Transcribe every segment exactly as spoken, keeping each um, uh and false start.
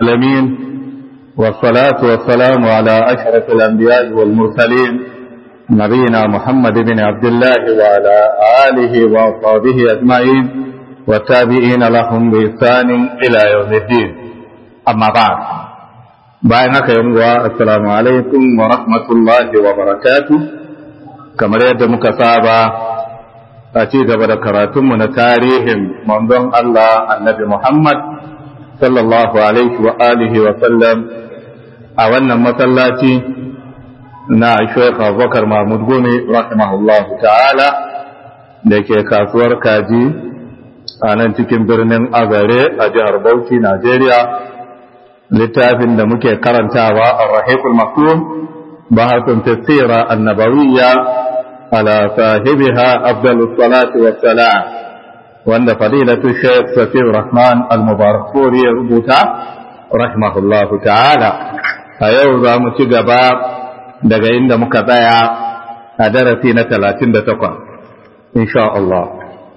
العالمين والصلاة والسلام على أشرف الأنبياء والمرسلين نبينا محمد بن عبد الله وعلى آله وصحبه أجمعين والتابعين لهم بإحسان إلى يوم الدين. أما بعد بينك يوم السلام عليكم ورحمة الله وبركاته. كما يد مكسابة أتيد بركاتم من تاريخ منظم الله النبي محمد sallallahu alaihi wa alihi wa sallam a wannan masallaci na Sheikh Abubakar Mahmud Gumi rahimahullahu ta'ala da ke kasuwar Kaji a nan cikin birnin Azare a jihar Bauchi, Najeriya. Littafin da muke karantawa Ar-Rahiqul Maktum bahasun tafsira annabawiyya ala sahibiha afdalus salati wassalam wanda fadilatu Sheikh Safir Rahman Al-Mubarakpuri ya rubuta rahimahullahu ta'ala. A yau za mu ci gaba daga inda muka tsaya a darasi na talatin da takwas insha Allah.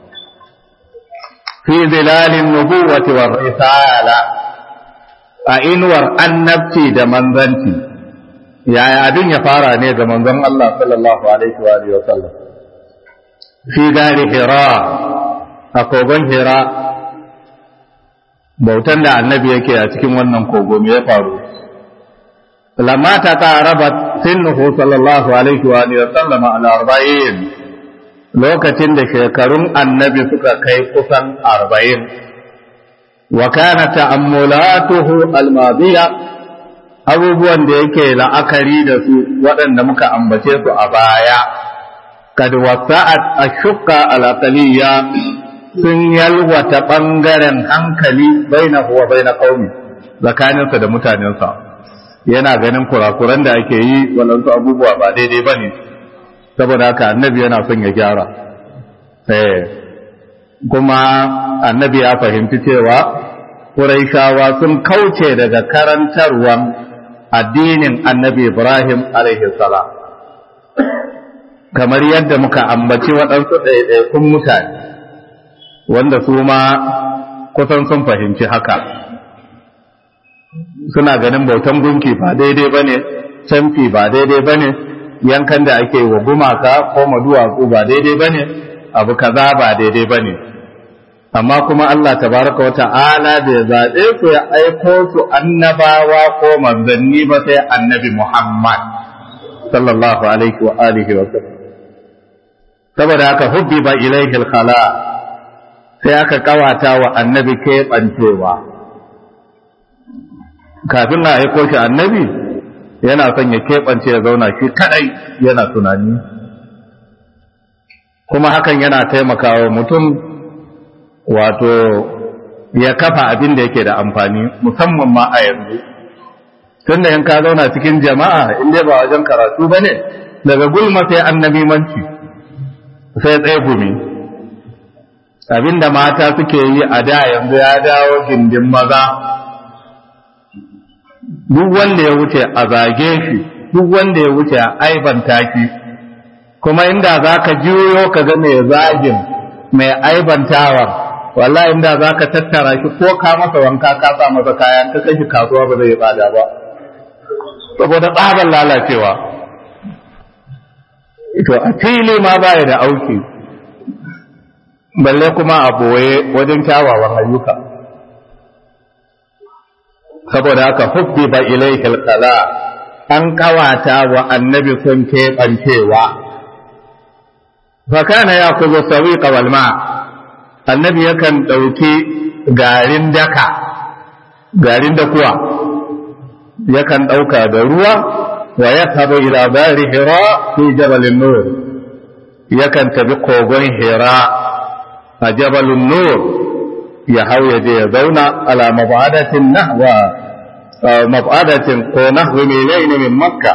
Fi zilalin nubuwati wa risala, a inuwar annabci da manzanci. Yaya abin ya fara ne ga manzon Allah sallallahu alaihi wa sallam? Fi gari Hira, a kogon Hira, bautan da annabi yake a cikin wannan kogo me ya faru? Lamma ta qarabat sinnuhu sallallahu alaihi wa sallam ala arba'in, lokacin da shekarun annabi suka kai kusan arba'in, wa kana ta'ammulatuhu almadiya, abubuwan da yake la'akari da su waɗanda muka ambace su a baya, kad wasa'at ashqa al-aqliyya, sun yalwata ɓangaren hankali baina huwa baina qaumi, tsakaninsa da mutanensa. Yana ganin kurakuran da ake yi waɗansu abubuwa ba daidai ba ne, saboda haka annabi yana son ya gyara. Eh, kuma annabi ya fahimci cewa Qurayshawa sun kauce daga karantarwan addinin annabi Ibrahim alaihi salam, kamar yadda muka ambaci waɗansu ɗaiɗaikun mutane wanda su ma kusan sun fahimci haka. Suna ganin bautan gunki ba daidai ba ne, canfi ba daidai ba ne, yankan da ake wa gumaka ko maduwatsu ba daidai ba ne, abu kaza ba daidai ba ne. Amma kuma Allah tabaraka wa ta'ala da ya zaɓe su ya aiko su annabawa ko manzanni ba sai annabi Muhammad sallallahu alaihi wa alihi wa sallam. Saboda haka hubbi ba ilaihi al-khala, sai aka kawata wa annabi keɓancewa. Kafin na aiko shi annabi yana son ya keɓance ya zauna shi kaɗai yana tunani, kuma hakan yana taimakawa mutum wato ya kafa abin da yake da amfani, musamman ma a yanzu. Tun da in ka zauna cikin jama'a in dai ba wajen karatu ba ne, daga gulma sai annabi manci sai tsaye gumi. Abinda mata suke yi a da yanzu ya dawo gindin maza. Duk wanda ya wuce a zage shi, duk wanda ya wuce a aibanta ki, kuma inda za ka juyo ka ga mai zagin mai aibantawa, wallahi inda za ka tattara shi ko ka masa wanka ka sa masa kayan ka kai shi kasuwa ba zai tsada ba, saboda tsabar lalacewa. Ito a fili ma baya da auki, balle kuma a boye wajen kyawawan ayyuka. Saboda haka hubbi ba ilaikal kala, an kawata wa annabi sun keɓancewa. Fakana ya kuzo sawiqa wal ma, annabi yakan ɗauki garin daka, garin dakuwa, yakan ɗauka da ruwa, wa ya taɓa ila bari Hira fi jabalin Nur, yakan tafi kogon Hira a jabalin Nur, ya hau ya je ya zauna ala mabadatin nahwa mabadatin ko nahwi milaini min Makka,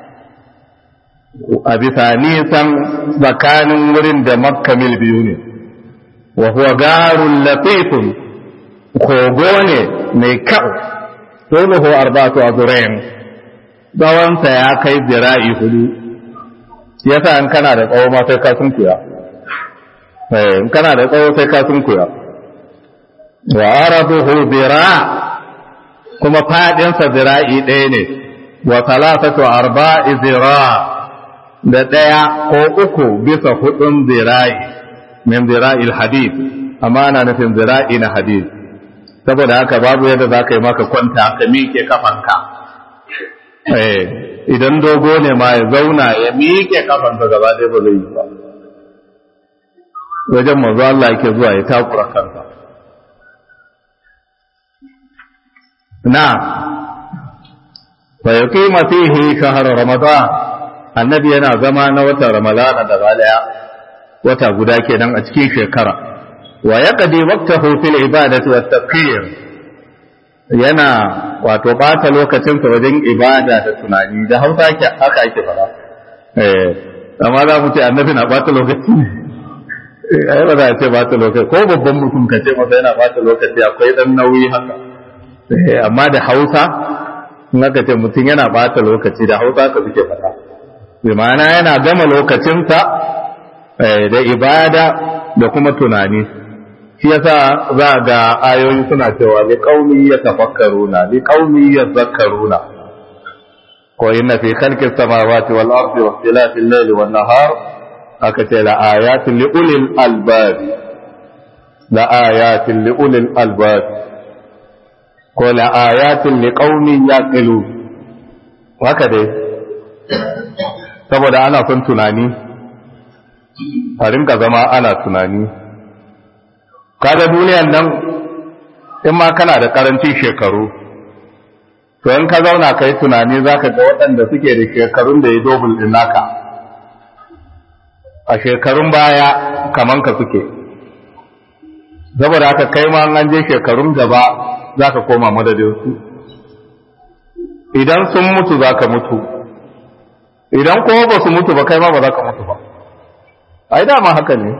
a bisa nisan tsakanin wurin da Makka mil biyu ne. Wa huwa garun latifun, kogo ne mai kyau, tuluhu arba'atu azrain, tsawonsa ya kai zira'i hudu. Yasa in kana da tsawo ma sai ka sunkuya, in kana da tsawo sai ka sunkuya. Wa arabuhu zira, kuma faɗinsa zira'i ɗaya ne wa salasatu arba'i zira da ɗaya ko uku bisa hudun zira'i min zira'il hadid amma ana nufin zira'i na hadid saboda haka babu yadda za ka yi maka kwanta ka miƙe kafanka idan dogo ne ma ya zauna ya miƙe kafansa gaba ɗaya ba zai yi ba wajen manzo Allah yake zuwa ya takura kansa na fa yuqima fihi shahr ramadan annabi yana zama na watan ramadana da balaya wata guda kenan a cikin shekara wa yaqdi waqtahu fil ibadati wat tafkir yana wato bata lokacin sa wajen ibada da tunani da Hausa ake haka ake fara eh amma za mu ce annabi na bata lokaci ai ba za a ce bata lokaci ko babban mutum kace masa yana bata lokaci akwai dan nauyi haka amma da Hausa in aka ce mutum yana bata lokaci da Hausa ka suke fada bi ma'ana yana gama lokacinsa da ibada da kuma tunani shi yasa za ga ayoyi suna cewa li qaumi yatafakkaruna li qaumi yadhakkaruna ko inna fi khalqis samawati wal ardi wa ikhtilafil layli wan nahar aka ce la ayatin li ulil albab la ayatin li ulil albab ko la ayatin li qaumin yaqilu haka dai saboda ana son tunani a rinka zama ana tunani kaga duniyan nan in ma kana da karancin shekaru to in ka zauna kai tunani zaka ga waɗanda suke da shekarun da ya dobul din naka a shekarun baya kaman ka suke saboda haka kai ma an je shekarun gaba zaka koma madadin su idan sun mutu zaka mutu idan kuma ba su mutu ba kai ma ba za ka mutu ba ai dama haka ne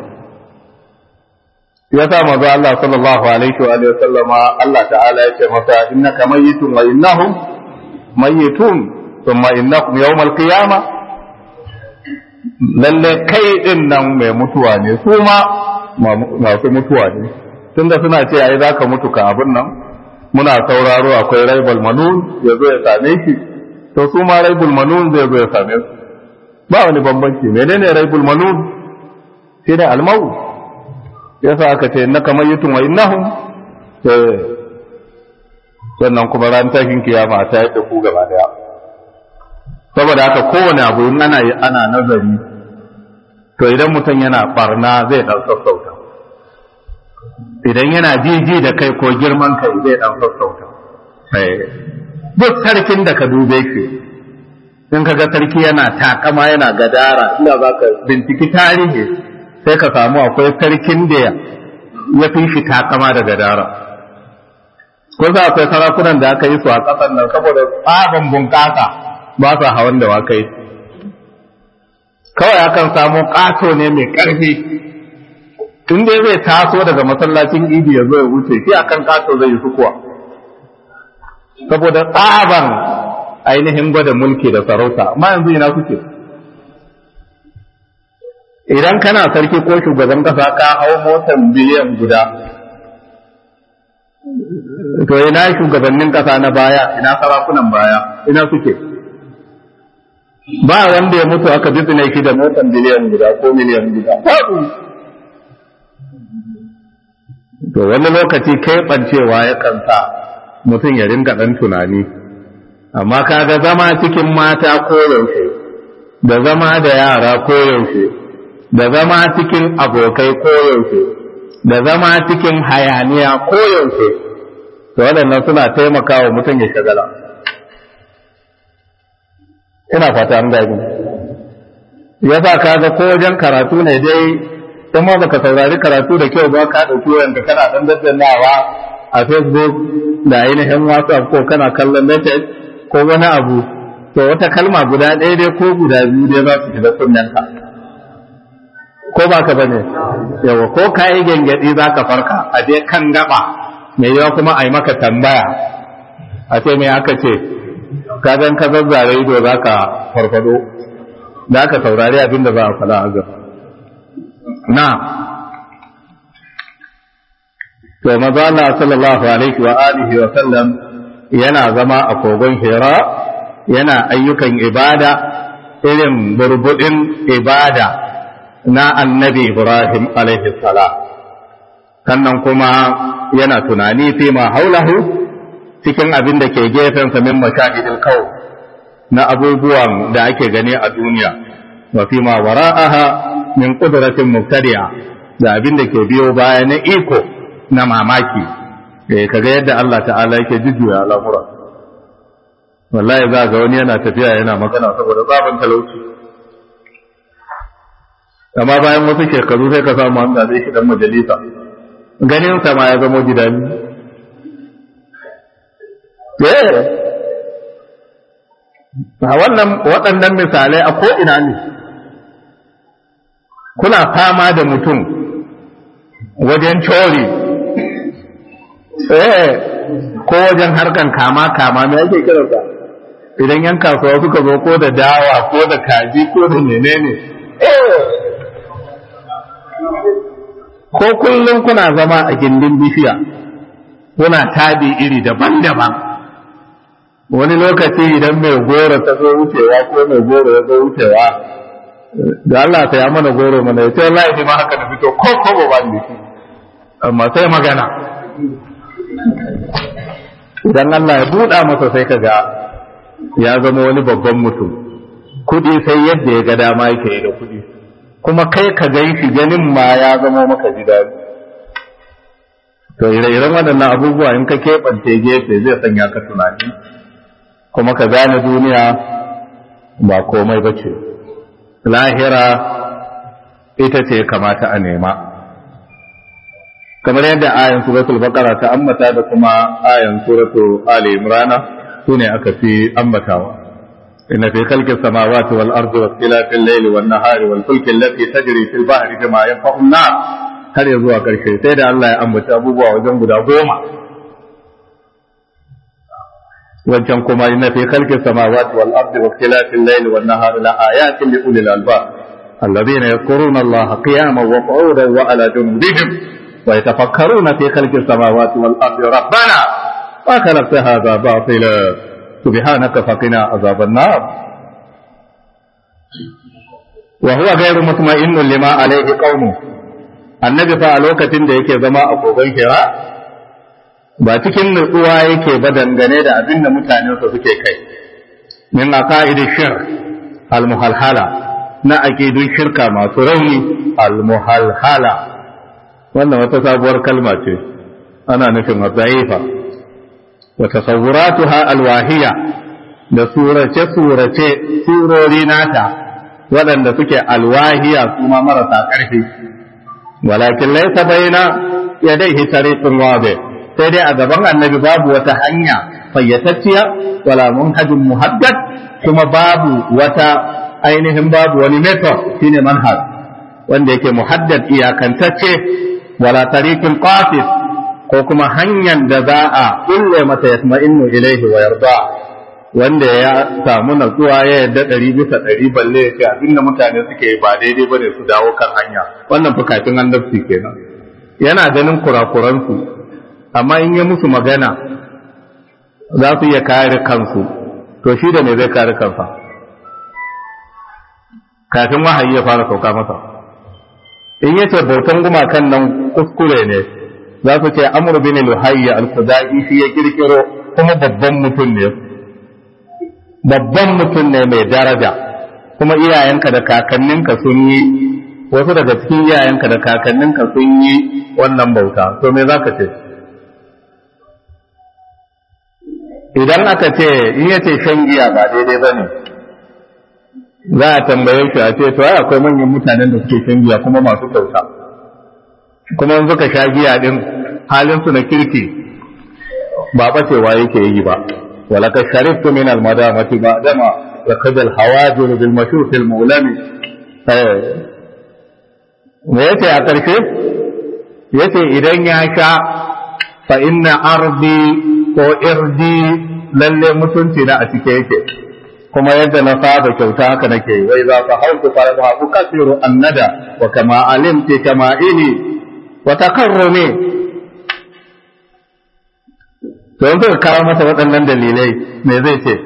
ya sa manzo Allah sallallahu alaihi wa alihi wasallama Allah ta'ala ya ce masa innaka mayyitun wa innahum mayyitun thumma innakum yawmal qiyamah lalle kai din nan mai mutuwa ne su ma masu mutuwa ne tunda suna ce ai zaka mutu ka abun nan muna sauraro akwai raibul manun yazo ya same shi to su ma raibul manun zai zo ya same su ba wani bambanci menene raibul manun sai da almaut yasa aka ce innaka mayyitun wa innahum sannan kuma ran tashin kiyama ta yadda ku gaba daya saboda haka kowane abu in ana ana nazari to idan mutum yana barna zai dan sassauta idan yana jiji da kai ko girman kai zai dan sassauta duk sarkin da ka dube shi in ka ga sarki yana takama yana gadara inda za ka binciki tarihi sai ka samu akwai sarkin da ya fi shi takama da gadara ko za akwai sarakunan da aka yi su a ƙasar nan saboda tsaban bunƙasa ba sa hawan da wakai kawai akan samu ƙato ne mai ƙarfi tun dai zai taso daga masallacin idi ya zo ya wuce shi akan ƙato zai yi sukuwa saboda tsaban ainihin gwada mulki da sarauta amma yanzu ina kuke idan kana sarki ko shugaban kasa ka hau motan biliyan guda to ina shugabannin kasa na baya ina sarakunan baya ina suke ba wanda ya mutu aka bizne shi da motan biliyan guda ko miliyan guda to wani lokaci kai bancewa ya kansa mutum ya rinka dan tunani amma kaga zama cikin mata koyaushe da zama da yara koyaushe da zama cikin abokai koyaushe da zama cikin hayaniya koyaushe to waɗannan suna taimakawa mutum ya shagala ina fata an gani yasa kaga ko wajen karatu ne dai kuma baka saurari karatu da kyau ba ka dauki wayanka kana dan daddannawa a Facebook da ainihin WhatsApp ko kana kallon message ko wani abu to wata kalma guda ɗaya dai ko guda biyu dai za su shiga sunnanka ko ba ka bane yawa ko ka yi gengedi za ka farka a je kan gaba mai yawa kuma a yi maka tambaya a ce mai aka ce ka gan ka zazzare ido za ka farfado da aka saurari abin da za a fada a gaba na to maza Allah sallallahu alaihi wa alihi wa sallam yana zama a kogon Hira yana ayyukan ibada irin burbudin ibada na annabi Ibrahim alaihi salam sannan kuma yana tunani fi ma haulahu cikin abin da ke gefensa min mashahidil kaw na abubuwan da ake gani a duniya wa fi ma wara'aha min qudratin mubtadi'a da abin da ke biyo baya na iko na mamaki eh kaga yadda Allah ta'ala yake jujjuya al'amura wallahi za ga wani yana tafiya yana magana saboda tsaban talauci amma bayan wasu shekaru sai ka samu an zabe shi dan majalisa ganin sa ma ya zama gidani eh a wannan waɗannan misalai a ko ina ne kuna fama da mutum wajen cori eh ko wajen harkan kama kama me ake kiransa idan yan kasuwa suka zo ko da dawa ko da kaji ko da menene eh ko kullum kuna zama a gindin bishiya kuna tabi iri daban-daban wani lokaci idan mai goro ta zo wucewa ko mai goro ya zo wucewa da Allah ta ya mana goro mana ya ce wallahi ma haka da fito ko ko ba ne amma sai magana idan Allah ya buɗa masa sai kaga ya zama wani babban mutum kudi sai yadda ya ga dama yake da kudi kuma kai ka gan shi ganin ma ya zama maka ji daɗi to ire-iren waɗannan abubuwa in ka keɓance gefe zai sanya ka tunani kuma ka gane duniya ba komai ba ce lahira ita ce kamata a nema kamar yadda ayan suratul baqara ta ambata da kuma ayan suratul ali imran sune aka fi ambatawa inna fi khalqis samawati wal ardi wa ikhtilafil layli wan nahari wal fulki allati tajri fil bahri bima yanfa'u an-nas har ya zuwa karshe sai da Allah ya ambata abubuwa wajen guda goma wancan kuma inna fi khalqis samawati wal ardi wa ikhtilafil layli wan nahari la ayatin li ulil albab alladhina yadhkuruna Allaha qiyaman wa qu'udan wa ala junubihim wa yatafakkaruna fi khalqis samawati wal ardi rabbana ma khalaqta hadha batila subhanaka faqina azaban nar wa huwa ghayru mutma'innun lima alayhi qaumu annabi fa a lokacin da yake zama a kogon Hira ba cikin nutsuwa yake ba dangane da abin da mutanensa suke kai min aqaidish shirk al-muhalhala na aqidun shirka masu rauni al-muhalhala wannan wata sabuwar kalma ce ana nufin wadaifa wa tasawwuratuha al-wahiya da surace surace surori nata waɗanda suke alwahiya kuma marasa ƙarfi walakin laysa baina yadayhi tariqun wadih sai dai a gaban annabi babu wata hanya fayyatacciya wala munhajun muhaddad kuma babu wata ainihin babu wani method shine manhaj wanda yake muhaddad iyakantacce wala tariqun qasid ko kuma hanyar da za a kulle mata yatma'innu ilaihi wa yarda wanda ya samu natsuwa ya yadda ɗari bisa ɗari balle ya ce abinda mutane suke ba daidai bane su dawo kan hanya wannan fa kafin annabci kenan yana ganin kurakuransu amma in ya musu magana za su iya kare kansu to shi da me zai kare kansa kafin wahayi ya fara sauka masa in yace bautan gumakan nan kuskure ne za su ce amr bin luhayya al-khudai shi ya kirkiro kuma babban mutum ne babban mutum ne mai daraja kuma iyayenka da kakanninka sun yi wasu daga cikin iyayenka da kakanninka sun yi wannan bauta to me za ka ce idan aka ce in yace shan giya ba daidai ba ne za a tambaye shi a ce to ai akwai manyan mutanen da suke shan giya kuma masu kyauta kuma in suka sha giya din halin su na kirki ba bacewa yake yi ba wala ka shariftu min al madamati ba dama wa kad al hawajir bil mashuf al mulami eh me yace a karshe yace idan ya sha fa inna ardi ko irdi lalle mutunci na a cike yake kuma yadda na saba kyauta haka nake wai za ka hauku fa ba ku kasiru annada wa kama alimti kama ili wa takarrumi to in suka kawo masa waɗannan dalilai me zai ce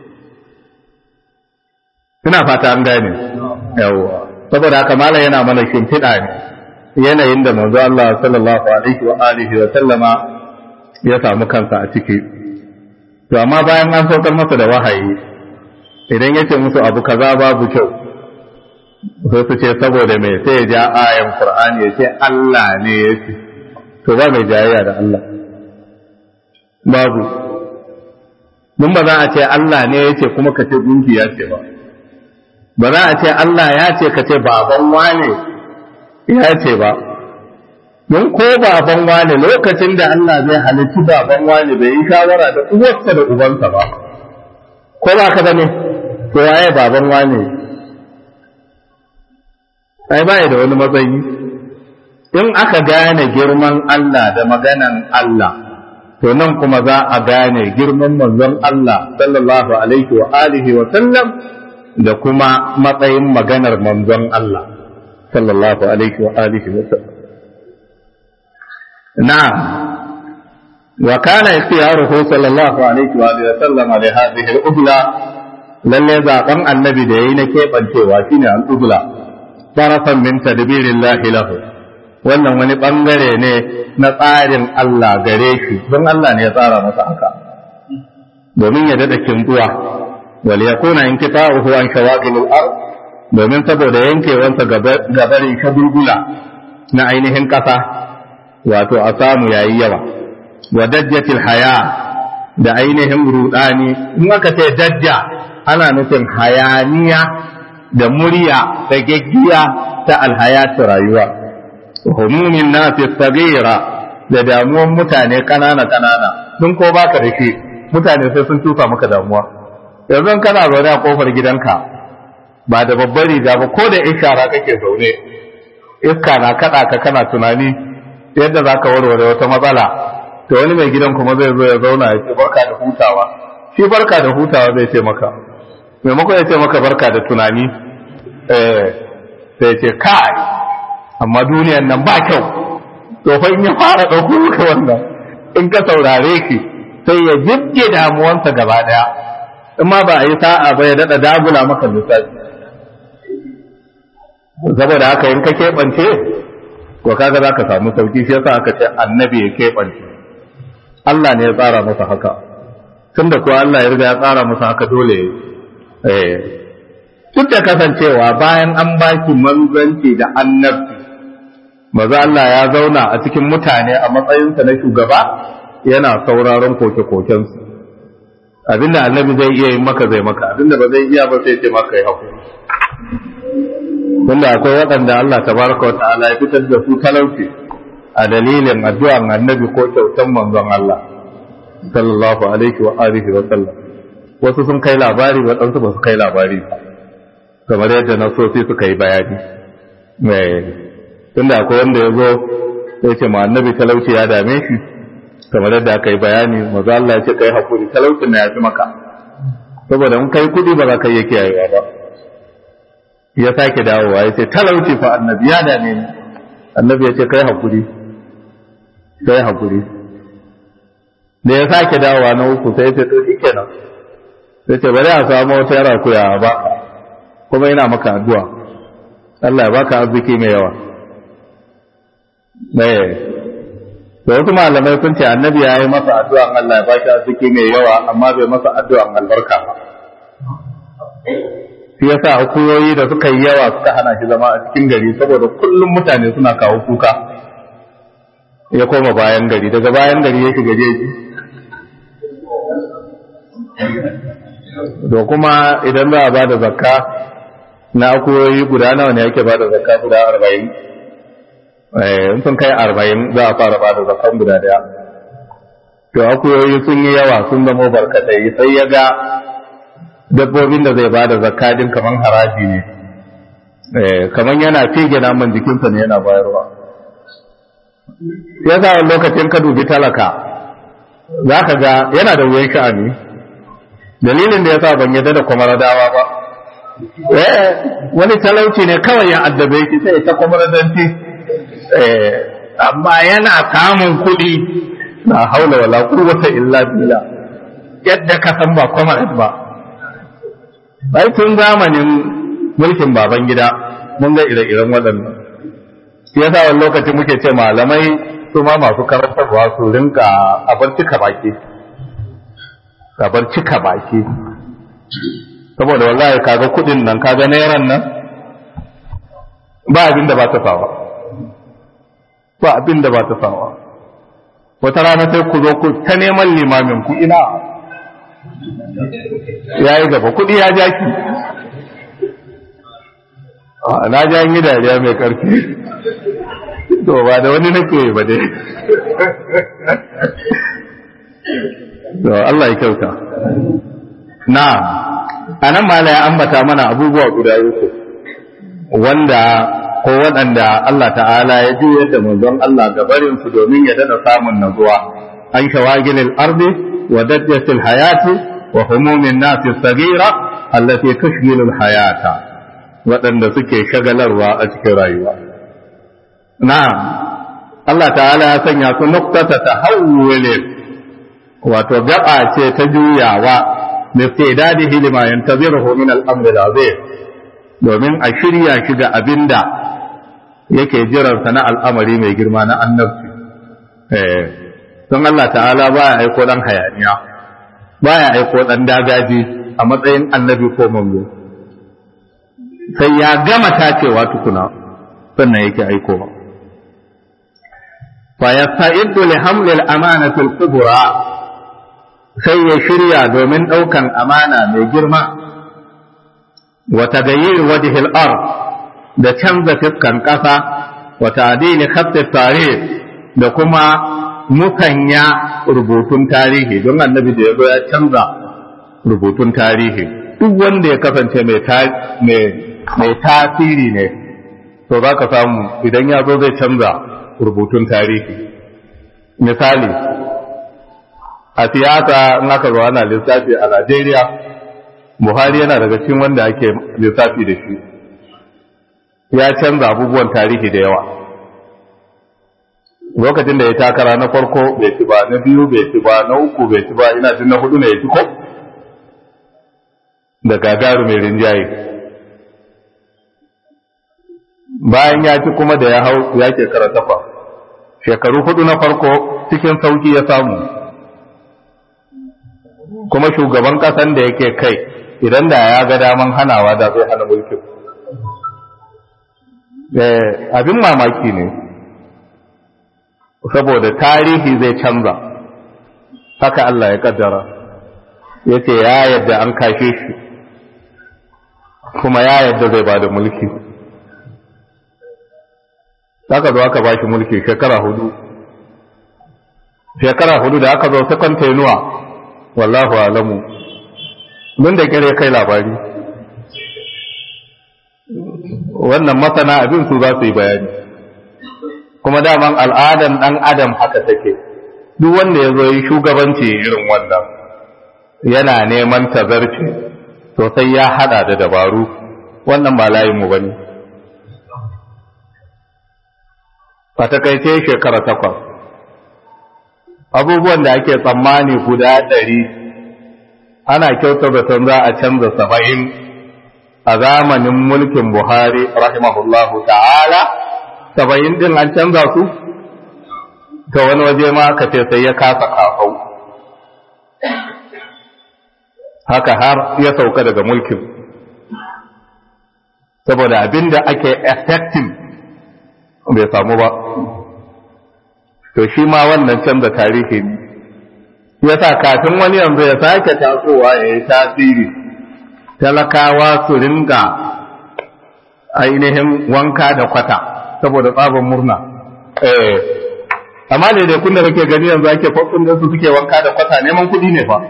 ina fata an gane yawa saboda haka malam yana mana shimfiɗa ne yanayin da manzo Allah sallallahu alaihi wa alihi wa sallama ya samu kansa a ciki to amma bayan an saukar masa da wahayi idan yace musu abu kaza babu kyau sai su ce saboda me sai ya ja ayan Qur'ani ya ce Allah ne ya ce to ba mai jayayya da Allah babu mun ba za a ce Allah ne ya ce kuma ka ce gunki ya ce ba ba za a ce Allah ya ce ka ce baban wane ya ce ba don ko baban wane lokacin da Allah zai halitta baban wane bai yi shawara da uwarsa da ubansa ba ko ba ka bane to yaye baban wane ai ba da wani matsayi in aka gane girman Allah da maganan Allah to nan kuma za a gane girman manzon Allah sallallahu alaihi wa alihi wa sallam da kuma matsayin maganar manzon Allah sallallahu alaihi wa alihi wa sallam na'am wa kana ikhtiyaruhu sallallahu alaihi wa alihi wa sallam li hadhihi al-ubla lalle zaben annabi da yayi na kebancewa shine al-ubla tarafan min tadbirillahi lahu wannan wani bangare ne na tsarin Allah gare shi don Allah ne ya tsara masa haka domin ya dada kintuwa wal yakuna inqita'uhu an shawagil al-ard domin saboda yankewansa gabarin shagulgula na ainihin kasa wato a samu yayi yawa wa dajjatil haya da ainihin rudani in aka ce dajja ana nufin hayaniya da murya da gaggiya ta alhayatu rayuwa humumin nasi sagira da damuwan mutane kanana kanana dun ko baka da shi mutane sai sun tufa maka damuwa yanzu kana zaune a kofar gidanka ba da babbar riga ba ko da ishara kake zaune iska na kada ka kana tunani yadda zaka warware wata matsala to wani mai gidan kuma zai zo ya zauna ya ce barka da hutawa shi barka da hutawa zai ce maka maimakon ya ce maka barka da tunani eh sai ce kai amma duniyan nan ba kyau to fa in ya fara dauko ka wannan in ka saurare ki sai ya jibge damuwansa gaba daya in ma ba a yi sa'a ba ya dada dagula maka lissafi saboda haka in ka keɓance ko kaga za ka samu sauki shi yasa aka ce annabi ya keɓance Allah ne ya tsara masa haka tunda kuwa Allah ya riga ya tsara masa haka dole eh duk da kasancewa bayan an baki manzanci da annabci maza Allah ya zauna a cikin mutane a matsayinsa na shugaba yana sauraron koke-kokensu abinda annabi zai iya yin maka zai maka abinda ba zai iya ba sai ce maka ya hakuri tunda akwai waɗanda Allah tabaraka wa ta'ala ya fitar da su talauci a dalilin addu'an annabi ko kyautan manzon Allah sallallahu alaihi wa alihi wa sallam wasu sun kai labari waɗansu ba su kai labari ba kamar yadda nasosi suka yi bayani tunda akwai wanda ya zo sai ce ma annabi talauci ya dame shi kamar yadda aka yi bayani maza Allah ya ce kai hakuri talaucin na ya fi maka saboda in kai kuɗi ba za ka iya kiyayewa ba ya sake dawowa ya ce talauci fa annabi ya dame ni annabi ya ce kai hakuri kai hakuri da ya sake dawowa na uku sai ya ce to shikenan sai ce bari a samu wata yara kuya ba kuma ina maka addu'a Allah ya baka arziki mai yawa eh to wasu malamai sun ce annabi ya yi masa addu'an Allah ya baki arziki mai yawa amma bai masa addu'an albarka ba shi yasa akuyoyi da suka yi yawa suka hana shi zama a cikin gari saboda kullum mutane suna kawo kuka ya koma bayan gari daga bayan gari ya shiga jeji to kuma idan za a ba da zakka na akuyoyi guda nawa ne yake ba da zakka guda arba'in in sun kai arba'in za a fara ba da zakkan guda daya to akuyoyi sun yi yawa sun zama barkatai sai ya ga dabbobin da zai ba da zakka din kaman haraji ne kaman yana fige naman jikinsa ne yana bayarwa ya sa lokacin ka dubi talaka za ka ga yana da wuyan sha'ani dalilin da ya sa ban yadda da kwamaradawa ba wani talauci ne kawai ya addabe shi sai ta kwamaradanci amma yana samun kuɗi la haula wala quwwata illa billah yadda ka san ba kuma ba bai tun zamanin mulkin baban gida mun ga ire-iren waɗannan yasa wani lokaci muke ce malamai su ma masu karantarwa su rinka abar cika baki abar cika baki saboda wallahi kaga kudin nan kaga nairan nan ba abin da ba ta sawa ba abin da ba ta sawa wata rana sai ku zo ku ta neman limamin ku ina ya yi gaba kudi ya jaki na ja yi dariya mai karfi to ba da wani nake ba dai to Allah ya kyauta na anan mala ya ambata mana abubuwa guda uku wanda ko waɗanda Allah ta'ala ya juyar da manzon Allah gabarin su domin ya dada samun nazuwa an shawagilil ardi wa dajjatil hayati wa humumin nasi sagira allati tushghilul hayata waɗanda suke shagalarwa a cikin rayuwa na'am Allah ta'ala ya sanya su nuqtata tahawwulin wato gaba ce ta juyawa listidadihi lima yantaziruhu min al-amr al-azim domin a shirya shi ga abinda yake jiran sa na al'amari mai girma na annabci eh don Allah ta'ala baya aiko dan hayaniya baya aiko dan dagaji a matsayin annabi ko manzo sai ya gama tacewa tukuna sannan yake aikowa fa yasta'iddu li hamli al-amanati al-kubra sai ya shirya domin daukan amana mai girma wa tagayyir wajhi al-ard da canza fiskan kasa wa ta'dil khatt at-tarikh da kuma musanya rubutun tarihi don annabi da yazo ya canza rubutun tarihi duk wanda ya kasance mai mai tasiri ne to za ka samu idan ya zo zai canza rubutun tarihi misali a siyasa in aka zo ana lissafi a Najeriya Buhari yana daga cikin wanda ake lissafi da shi ya canza abubuwan tarihi da yawa lokacin da ya takara na farko bai ci ba na biyu bai ci ba na uku bai ci ba ina jin na hudu ne ya ci ko da gagaru mai rinjaye bayan ya ci kuma da ya hau ya shekara takwas shekaru hudu na farko cikin sauki ya samu kuma shugaban kasan da yake kai idan da ya ga daman hanawa da zai hana mulkin abin mamaki ne saboda tarihi zai canza haka Allah ya kaddara ya ce ya yadda an kashe shi kuma ya yadda zai bada mulki aka zo aka bashi mulki shekara hudu shekara hudu da aka zo second tenuwa wallahu alamu mun da kire kai labari wannan masana abin su za su yi bayani kuma daman al'adan dan adam haka take duk wanda ya zo yi shugabanci irin wannan yana neman tazarci to sai ya hada da dabaru wannan ba layin mu bane a takaice shekara takwas abubuwan da ake tsammani guda ɗari ana kyauta da san za a canza saba'in a zamanin mulkin Buhari rahimahullahu ta'ala saba'in din an canza su ta wani waje ma aka ce sai ya kasa kafau haka har ya sauka daga mulkin saboda abinda ake effective bai samu ba to shi ma wannan canza tarihi ne yasa kafin wani yanzu ya sake tasowa ya yi tasiri talakawa su ringa ainihin wanka da kwata saboda tsabon murna eh amma ne da kun da kake gani yanzu ake fakkun da su suke wanka da kwata neman kuɗi ne fa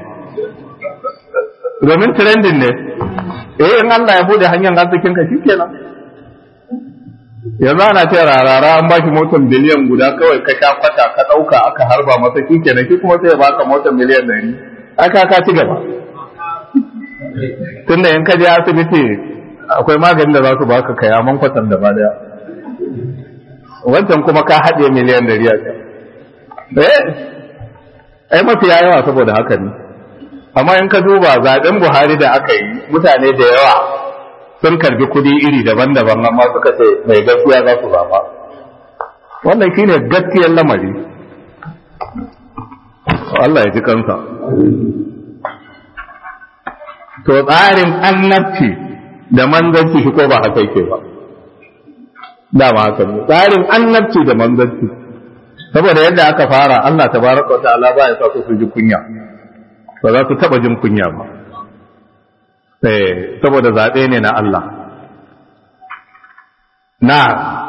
domin trending ne eh in Allah ya bude hanyar arzikin ka shikenan yanzu ana ce rarara an baki motar biliyan guda kawai ka sha kwata ka ɗauka aka harba masa shikenan ki kuma sai ya baka motar miliyan ɗari aka ka ci gaba tunda in ka je asibiti akwai maganin da za su baka kayaman kwatan da ba daya wancan kuma ka haɗe miliyan ɗari a can eh ai mafiya yawa saboda haka ne. Amma in ka duba zaben Buhari da aka yi mutane da yawa sun karbi kudi iri daban-daban amma suka ce mai gaskiya za su zaba. Wannan shine gaskiyar lamari. Allah ya ji kansa. To tsarin annabci da manzanci shi ko ba haka yake ba. Dama haka ne. Tsarin annabci da manzanci. Saboda yadda aka fara Allah tabaraka wa ta'ala ba ya sa su ji kunya. Ba za su taba jin kunya ba. Eh saboda zabe ne na Allah. Na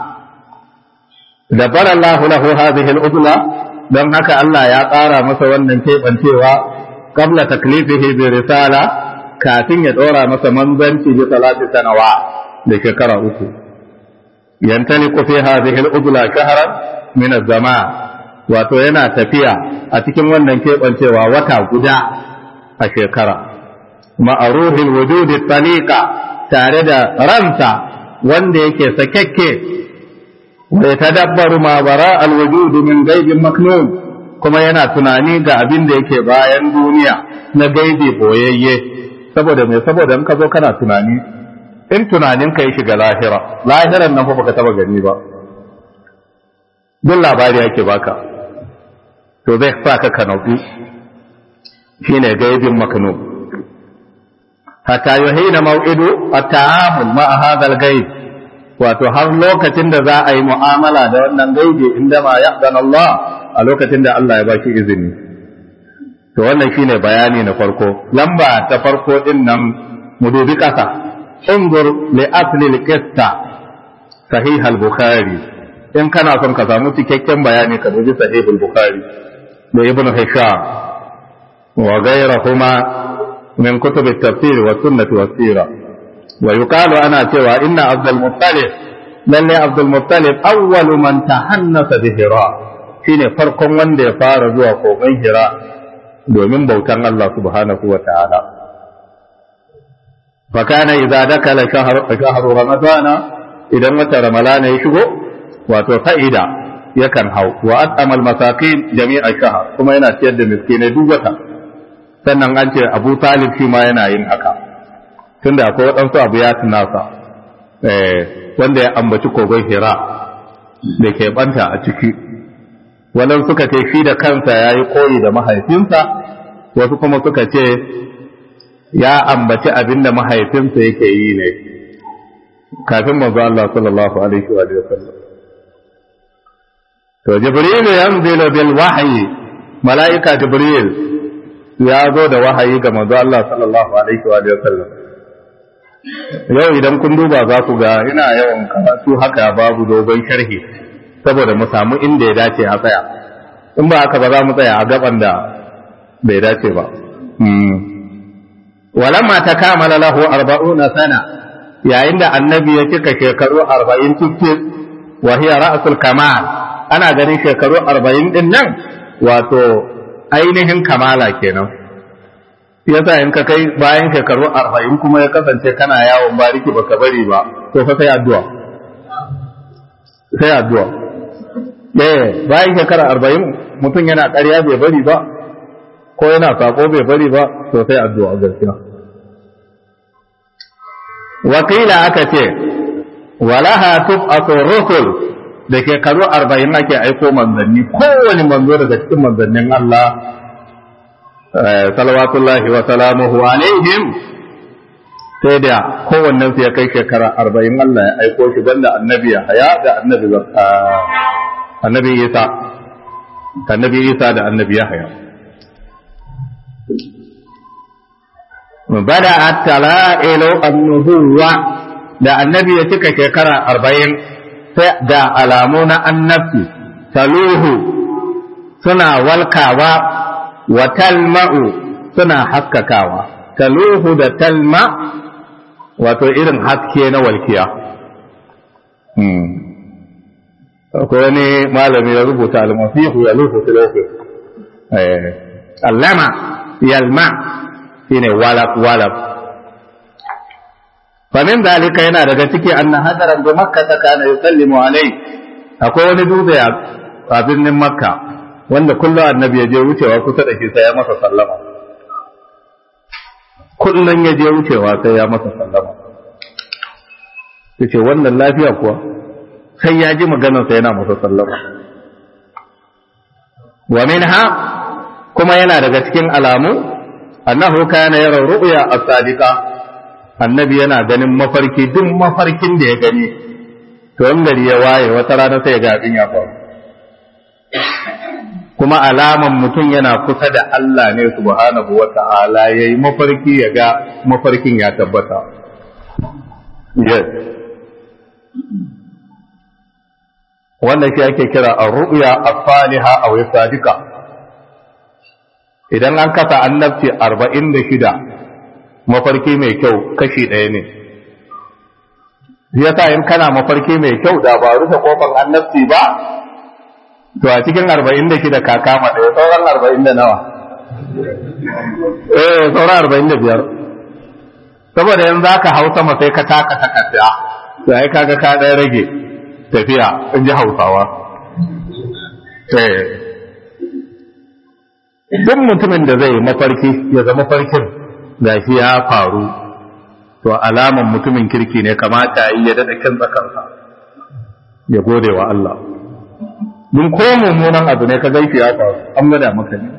da barallahu lahu hadhihi al-udla don haka Allah ya ƙara masa wannan keɓancewa qabla taklifihi bi risala kafin ya ɗora masa manzanci bi salati sanawa da shekara uku yantaliqu fi hadhihi al-udla shahran min az-zaman wato yana tafiya a cikin wannan keɓancewa wata guda a shekara ma'aruhil wujudi taliqa tare da ransa wanda yake sakekke wa yatadabbaru ma bara al-wujud min ghaibin maknun kuma yana tunani ga abin da yake bayan duniya na gaibi boyayye saboda me saboda in ka zo kana tunani in tunanin ka yi shiga lahira lahiran nan fa baka taba gani ba duk labari yake baka to zai sa ka kanauki shine gaibin maknun hatta yuhina maw'idu at-ta'amul ma'a hadha al-ghaib wato har lokacin da za a yi mu'amala da wannan gaibi inda ma ya'dan Allah a lokacin da Allah ya ba shi izini to wannan shine bayani na farko lamba ta farko din nan mu dubi kasa unzur li asli al-qissa sahih al-bukhari in kana son ka samu cikakken bayani ka dubi sahih al-bukhari da ibn hisham wa ghayrihuma min kutub at-tafsir wa sunnah wa sirah wa yuqalu ana cewa inna abdul muttalib lalle abdul muttalib awwalu man tahannasa bi hira shine farkon wanda ya fara zuwa kogon hira domin bautan Allah subhanahu wa ta'ala fa kana idza dakala shahr shahr ramadana idan wata ramadana ya shigo wato fa'ida yakan hau wa at'ama al masakin jami'a shahr kuma yana ciyar da miskinai duk wata sannan an ce Abu Talib shi ma yana yin haka tunda akwai waɗansu abu ya tunasa wanda ya ambaci kogon hira da ke banta a ciki wannan suka ce shi da kansa ya yi koyi da mahaifinsa wasu kuma suka ce ya ambaci abin da mahaifinsa yake yi ne kafin manzo Allah sallallahu alaihi wa sallam to jibril yanzilu bil wahyi malaika jibril ya zo da wahayi ga manzo Allah sallallahu alaihi wa sallam yau idan kun duba za ku ga ina yawan karatu haka babu dogon sharhi saboda mu samu inda ya dace a tsaya in ba haka ba za mu tsaya a gaban da bai dace ba walamma ta kamala lahu arba'una sana yayin da annabi ya cika shekaru arba'in cikin wa hiya ra'sul kamal ana ganin shekaru arba'in din nan wato ainihin kamala kenan yasa in ka kai bayan shekaru arba'in kuma ya kasance kana yawon bariki baka bari ba to fa sai addu'a sai addu'a eh bayan shekara arba'in mutum yana ƙarya bai bari ba ko yana sako bai bari ba to sai addu'a gaskiya wakila aka ce walaha tub'atu rusul da shekaru arba'in ake aiko manzanni kowane manzo daga cikin manzannin Allah salawatullahi wa salamuhu alaihim sai da kowannen su ya kai shekara arba'in Allah ya aiko shi banda annabi ya haya da annabi annabi Isa annabi Isa da annabi ya haya bada at-tala'ilu an-nubuwa da annabi ya cika shekara arba'in sai da alamu na annabci taluhu suna walkawa wa talma'u suna haskakawa taluhu da talma wato irin haske na walkiya akwai wani malami ya rubuta al-masihu ya lufu tilofi allama yalma shine walaf walaf famin zalika yana daga ciki anna hadaran da makka ta kana yusallimu alai akwai wani dutse a birnin makka wanda kullum annabi ya je wucewa kusa da shi sai ya masa sallama kullum ya je wucewa sai ya masa sallama yace wannan lafiya kuwa sai ya ji maganar sa yana masa sallama wa minha kuma yana daga cikin alamu annahu kana yara ru'ya as-sadiqa annabi yana ganin mafarki duk mafarkin da ya gani to in gari ya waye wata rana sai ya ga abin ya faru kuma alaman mutum yana kusa da Allah ne subhanahu wata'ala yayi mafarki ya ga mafarkin ya tabbata yes wannan shi ake kira ar-ru'ya as-salihah aw as-sadiqa idan an kasa annabci arba'in da shida mafarki mai kyau kashi ɗaya ne yasa in kana mafarki mai kyau da ba rufe kofar annabci ba to a cikin arba'in da shida ka kama ɗaya sauran arba'in da nawa eh sauran arba'in da biyar saboda yanzu za ka hau sama sai ka taka takarda to ai kaga ka ɗaya rage tafiya in ji hausawa eh duk mutumin da zai mafarki ya zama farkin gashi ya faru to alaman mutumin kirki ne kamata yi ya daɗa kyan tsakarsa ya gode wa Allah mun ko mummunan abu ne ka gaishe ya faru an gada maka ne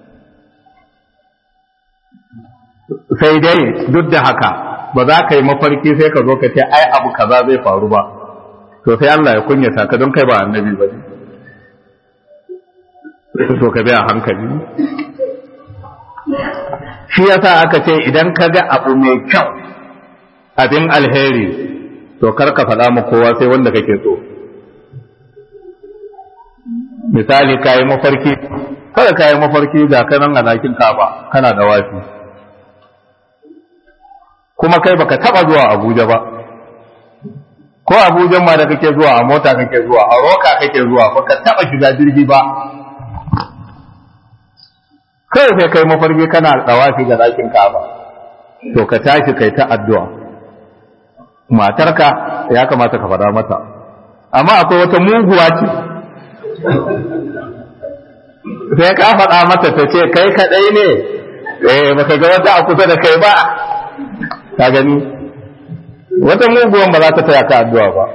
sai dai duk da haka ba za ka yi mafarki sai ka zo ka ce ai abu kaza zai faru ba to sai Allah ya kunyata ka don kai ba annabi ba ne so ka biya hankali shi yasa aka ce idan ka ga abu mai kyau abin alheri to kar ka faɗa ma kowa sai wanda kake so misali ka yi mafarki kada ka yi mafarki ga kanan a dakin kaba kana da wafi kuma kai baka taba zuwa Abuja ba ko Abuja ma da kake zuwa a mota kake zuwa a roka kake zuwa baka taba shiga jirgi ba kai sai kai mafarki kana da wafi ga dakin kaba to ka tashi kai ta addu'a matarka ya kamata ka faɗa mata amma akwai wata muguwa ce sai ka faɗa mata ta ce kai kaɗai ne eh baka ga wata a kusa da kai ba ka gani wata muguwan ba za ta taya ka addu'a ba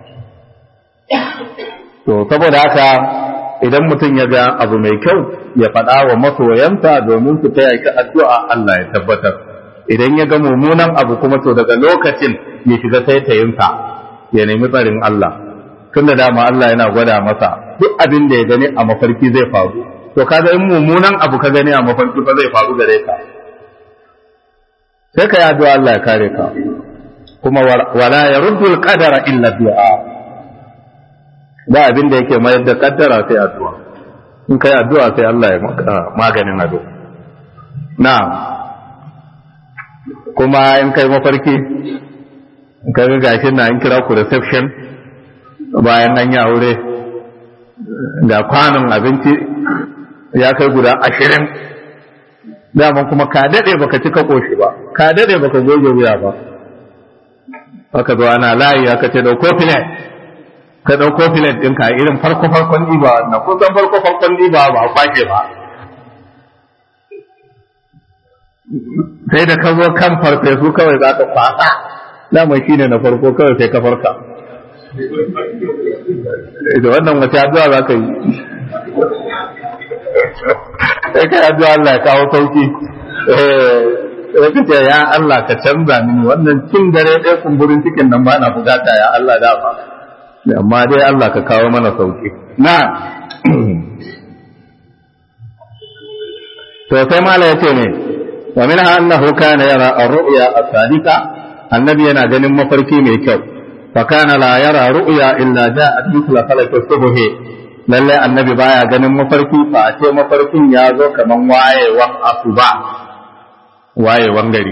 to saboda haka idan mutum ya ga abu mai kyau ya faɗa wa masoyansa domin su taya ka addu'a Allah ya tabbatar idan ya ga mummunan abu kuma to daga lokacin ya shiga taitayinsa ya nemi tsarin Allah tun da dama Allah yana gwada masa duk abin da ya gani a mafarki zai faru to kaga in mummunan abu ka gani a mafarki ba zai faru gare ka sai ka yi addu'a Allah ya kare ka kuma wala yaruddu al-qadara illa du'a ba abin da yake mayar da kaddara sai addu'a in kai addu'a sai Allah ya maganin ado na'am kuma in kai mafarki in kai gashin na in kira ku reception bayan an yi aure da kwanon abinci ya kai guda ashirin daman kuma ka daɗe baka cika ƙoshi ba ka daɗe baka goge wuya ba aka zo ana layi aka ce ɗauko filet ka ɗauko filet ɗinka irin farko farkon ɗiba wannan kusan farko farkon ɗiba ba a kwashe ba sai da ka zo kan farfesu kawai za ka kwasa daman shi ne na farko kawai sai ka farka da wannan wace addu'a za ka yi sai kai addu'a Allah ya kawo sauki eh kace ya Allah ka canza mini wannan cin dare ɗaya kumburin cikin nan ba na bukata ya Allah da fa amma dai Allah ka kawo mana sauki na to sai mala yace ne wa minha annahu kana yara ar-ru'ya as-sadiqa annabi yana ganin mafarki mai kyau فكان لا يرى رؤيا إلا جاءت مثل فلك الصبح lalle annabi baya ganin mafarki fa ce mafarkin ya zo kaman wayewan asuba wayewan gari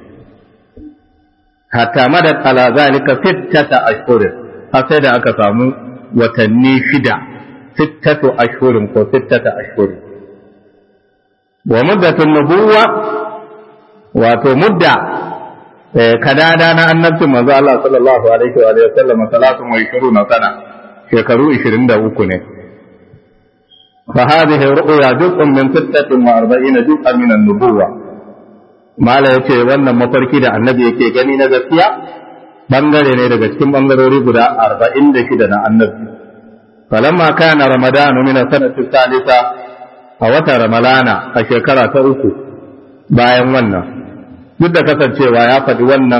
hatta madat ala zalika sittata ashhur har sai da aka samu watanni shida sittatu ashhurin ko sittata ashhur wa muddatun nubuwa wato mudda kadada na annabcin manzo Allah sallallahu alaihi wa sallam salatun wa ishiruna sana shekaru ishirin da uku ne fa hadhihi ru'ya juz'un min sittatin wa arba'ina juz'an min an-nubuwah mala yace wannan mafarki da annabi yake gani na gaskiya bangare ne daga cikin bangarori guda arba'in da shida na annabi falamma kana ramadanu min sanati salisa a wata ramalana a shekara ta uku bayan wannan duk da kasancewa ya faɗi wannan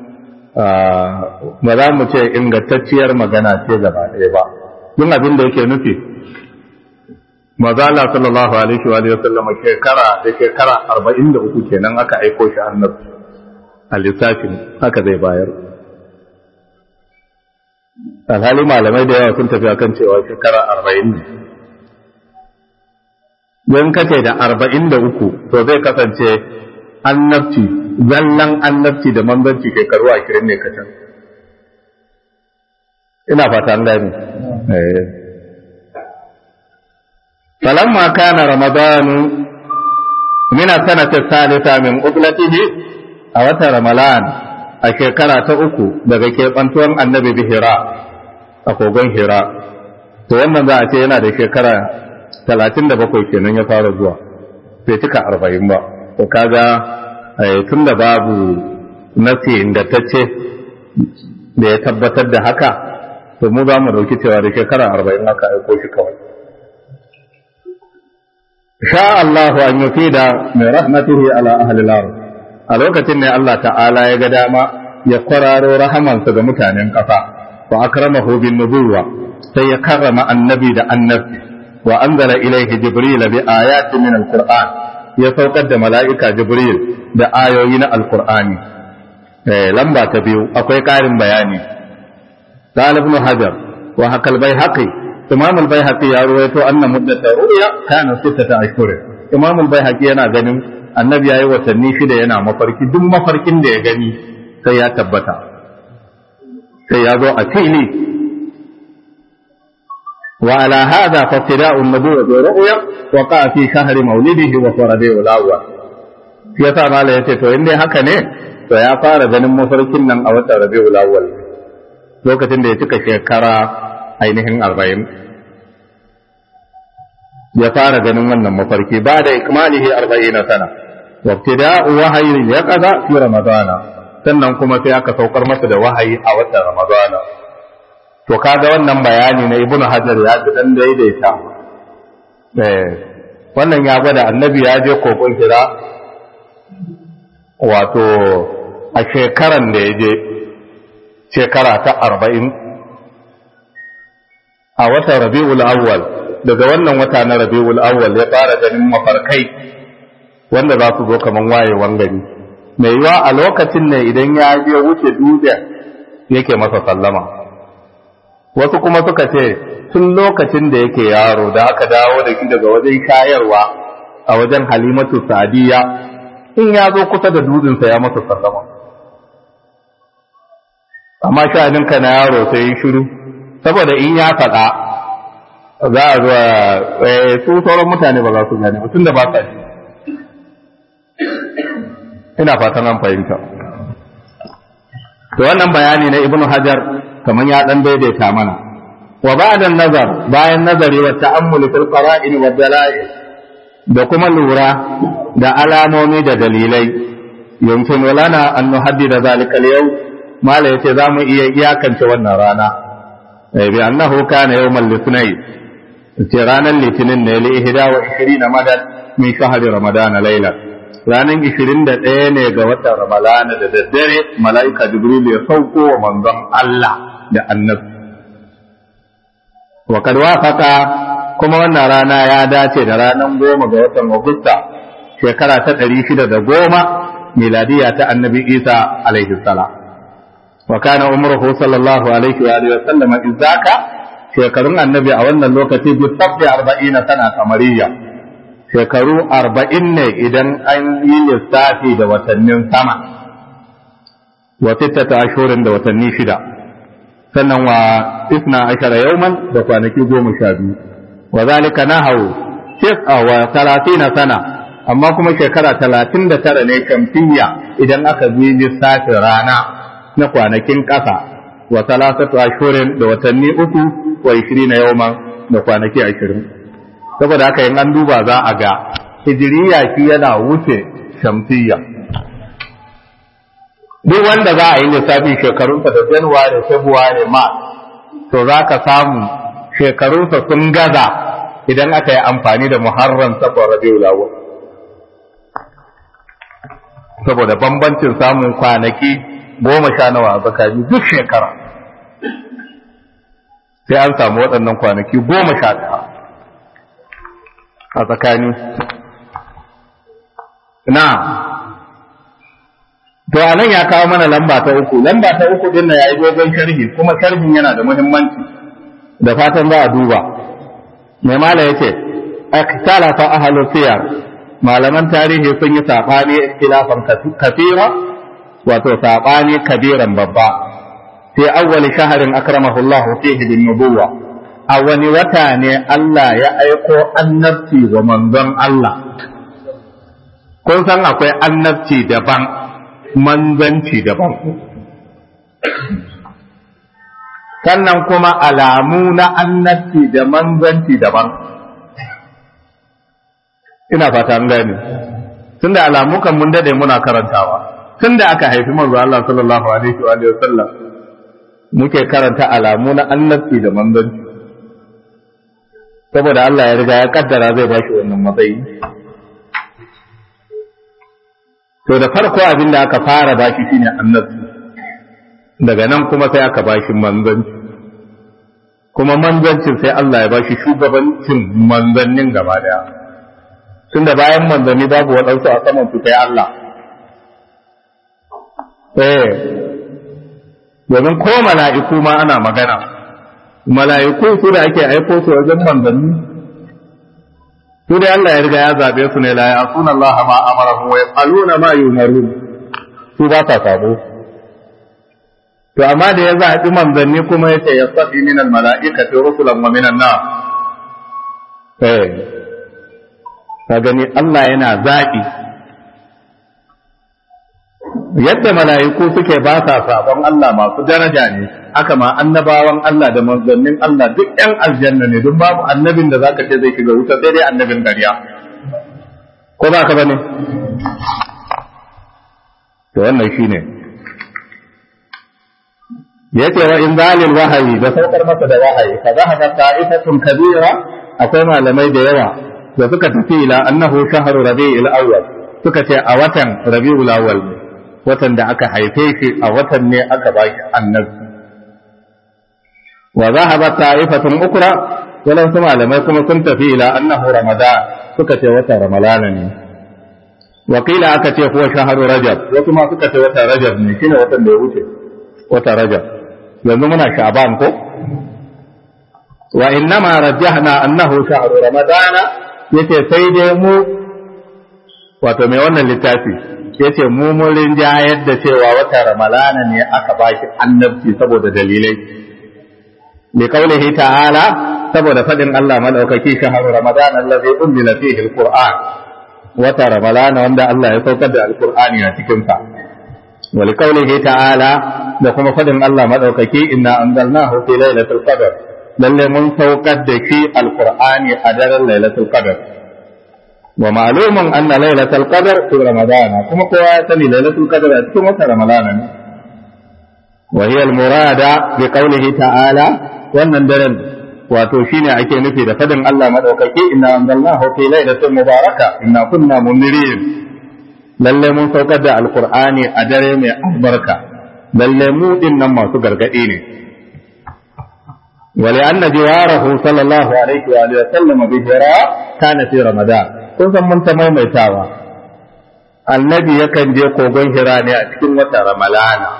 ba za mu ce ingantacciyar magana ce gaba ɗaya ba yin abin da yake nufi mazala sallallahu alaihi wa sallam shekara da shekara arba'in da uku kenan aka aiko shi annabi a lissafin haka zai bayar alhali malamai da yawa sun tafi akan cewa shekara arba'in ne don kace da arba'in da uku to zai kasance annabci zallan annabci da manzanci shekaru ashirin ne kacan ina fata an gani falamma kana ramadanu min sanati salisa min ublatihi a wata ramalan a shekara ta uku daga keɓantuwan annabi bi hira a kogon hira to wannan za a ce yana da shekara talatin da bakwai kenan ya fara zuwa bai cika arba'in ba to kaga tun da babu nasi ingantacce da ya tabbatar da haka to mu za mu dauki cewa da shekara arba'in aka aiko shi kawai sha Allah an yufida min rahmatihi ala ahli al-ard a lokacin ne Allah ta'ala ya ga dama ya kwararo rahamansa ga mutanen ƙasa wa akramahu bin nubuwa sai ya karrama annabi da annabi wa anzala ilayhi jibril bi ayatin min al-qur'an ya saukar da mala'ika jibril da ayoyi na al-qur'ani eh lamba ta biyu akwai ƙarin bayani قال ابن حجر وحكى البيهقي إمام البيهقي يروي أن مدة رؤيا كان ستة أشهر إمام البيهقي yana ganin annabi yayi watanni shida yana mafarki duk mafarkin da ya gani sai ya tabbata sai ya zo a fili wa ala hadha fatida'u an-nubuwwa bi ru'ya wa qa'a fi shahri mawlidihi wa faradihi al-awwal shi yasa mala yace to in dai haka ne to ya fara ganin mafarkin nan a watan rabiul awwal lokacin da ya cika shekara ainihin arba'in ya fara ganin wannan mafarki ba da ikmalihi arba'in sana wa ibtida'u wahayi ya kaza fi ramadana sannan kuma sai aka saukar masa da wahayi a watan ramadana to kaga wannan bayani na ibnu hajar ya ji dan daidaita eh wannan ya gwada annabi ya je kokon kira wato a shekaran da ya je shekara ta arba'in a watan rabi'ul awwal daga wannan wata na rabi'ul awwal ya fara ganin mafarkai wanda za su zo kaman wayewan gari mai yiwa a lokacin ne idan ya je wuce dutse yake masa sallama wasu kuma suka ce tun lokacin da yake yaro da aka dawo da shi daga wajen shayarwa a wajen halimatu sadiya in ya zo kusa da dutsensa ya masa sallama amma sha'aninka na yaro sai yi shiru saboda in ya faɗa za a zuwa su sauran mutane ba za su gane mutum da ba sa shi ina fatan an fahimta to wannan bayani na ibnu hajar kamar ya dan daidaita mana wa ba'da nazar bayan nazari wa ta'ammuli fil qara'in wa dalail da kuma lura da alamomi da dalilai yumkin lana an nuhaddida zalika al-yawm mala yace za mu iya iyakance wannan rana bi annahu kana yawmal lithnay ce ranar litinin ne li ihda wa ishirina madad min shahri ramadana layla ranar ishirin da ɗaya ne ga watan ramadana da daddare mala'ika jibril ya sauko wa manzon Allah da annabi wa kad wafaqa kuma wannan rana ya dace da ranar goma ga watan agusta shekara ta ɗari shida da goma miladiya ta annabi isa alaihi salam وكان عمره صلى الله عليه وآله وسلم إذاك shekarun annabi a wannan lokaci bi sabbi arba'ina sana kamariya shekaru arba'in ne idan an yi lissafi da watannin sama wa sittata ashurin da watanni shida sannan wa isna ashara yawman da kwanaki goma sha biyu wa zalika nahawu tis'a wa talatina sana amma kuma shekara talatin da tara ne kamfiya idan aka bi lissafin rana na kwanakin ƙasa wa talatatu ashurin da watanni uku wa ishirina yawman da kwanaki ashirin saboda haka in an duba za a ga hijiriya shi yana wuce shamsiyya. Duk wanda za a yi lissafi shekarunsa da Januwari, February, March, to za ka samu shekarunsa sun gaza idan aka yi amfani da Muharram, Safar, Rabiul Awwal. Saboda bambancin samun kwanaki goma sha nawa a tsakani duk shekara, sai an samu waɗannan kwanaki goma sha ɗaya a tsakani. Na, to a nan ya kawo mana lamba ta uku, lamba ta uku din na ya yi dogon sharhi, kuma sharhin yana da muhimmanci, da fatan za a duba. Mai mala ya ce, Aktala fa ahalu siyar, malaman tarihi sun yi saɓani ikhtilafan kafira, wato saɓani kabiran babba. Sai awwali shaharin akramahullahu fihi bin nubuwa, a wani wata ne Allah ya aiko annabci wa manzon Allah. Kun san akwai annabci daban, manzanci daban. Sannan kuma alamu na annabci da manzanci daban. Ina fata an gane. Tunda alamu kan mun dade muna karantawa. Tunda aka haifi manzo Allah sallallahu alaihi wa sallam muke karanta alamu na annabci da manzanci. Saboda Allah ya riga ya kaddara zai bashi wannan matsayi. To da farko abin da aka fara bashi shine annabi, daga nan kuma sai aka bashi manzanci, kuma manzancin sai Allah ya bashi shugabancin manzannin gaba daya, tunda bayan manzanni babu waɗansu a saman su sai Allah. Eh, domin ko mala'iku ma ana magana, mala'iku su da ake aiko su wajen manzanni, su dai Allah ya riga ya zabe su ne la ya'suna Allah ma amarahu wa yaqaluna ma yumarun, su ba ta sabo. To amma da ya zaɓi manzanni kuma yace yastafi min al-mala'ikati rusulan wa min an-nas. Eh, ka gani Allah yana zaɓi. Yadda mala'iku suke ba sa sabon Allah masu daraja ne, aka ma annabawan Allah da manzannin Allah duk ‘yan aljanna ne, don babu annabin da zaka ce zai shiga wuta sai dai annabin ƙarya. Ko ba ka bane? To wannan shi ne. Ya ce wa in zalil wahayi da saukar masa da wahayi, ka za haka ta'ifatun kabira, akwai malamai da yawa da suka tafi ila annahu shahru rabi'il awwal, suka ce a watan rabi'ul awwal ne. Watan da aka haife shi a watan ne aka ba shi annabi. Wa zahaba ta'ifatun ukra, walan su malamai kuma sun tafi ila annahu ramadan, suka ce watan ramalana ne. Wa qila aka ce huwa shahru rajab, wasu ma suka ce watan rajab ne, shine watan da ya wuce, watan rajab. Yanzu muna sha'ban ko? Wa innama rajjahna annahu shahru ramadana, yace sai dai mu, wato mai wannan littafi yace mu mun rinjayar da cewa wata ramalana ne aka bashi annabci saboda dalilai. Li qaulihi ta'ala, saboda fadin Allah madaukaki shahru ramadana allazi unzila fihi alquran, wata ramalana wanda Allah ya saukar da alqur'ani a cikin sa. Wa li qaulihi ta'ala, da kuma fadin Allah madaukaki inna anzalnahu fi lailatul qadr, lalle mun saukar da shi alqur'ani a daren lailatul qadr. Wa ma'lumun anna lailatul qadr fi ramadana, kuma kowa ya sani lailatul qadr a cikin watan ramadana ne. Wa hiya al-murada bi qawlihi ta'ala, wannan daren wato shine ake nufi da fadin Allah madaukaki inna anzalnahu fi lailatin mubaraka inna kunna munzirin, lalle mun saukar da alqur'ani a dare mai albarka, lalle mu dinnan masu gargadi ne. Wa li anna jiwarahu sallallahu alaihi wa sallam bi hira kana fi ramadan, kun san mun ta maimaitawa annabi yakan je kogon hira ne a cikin wata ramalana.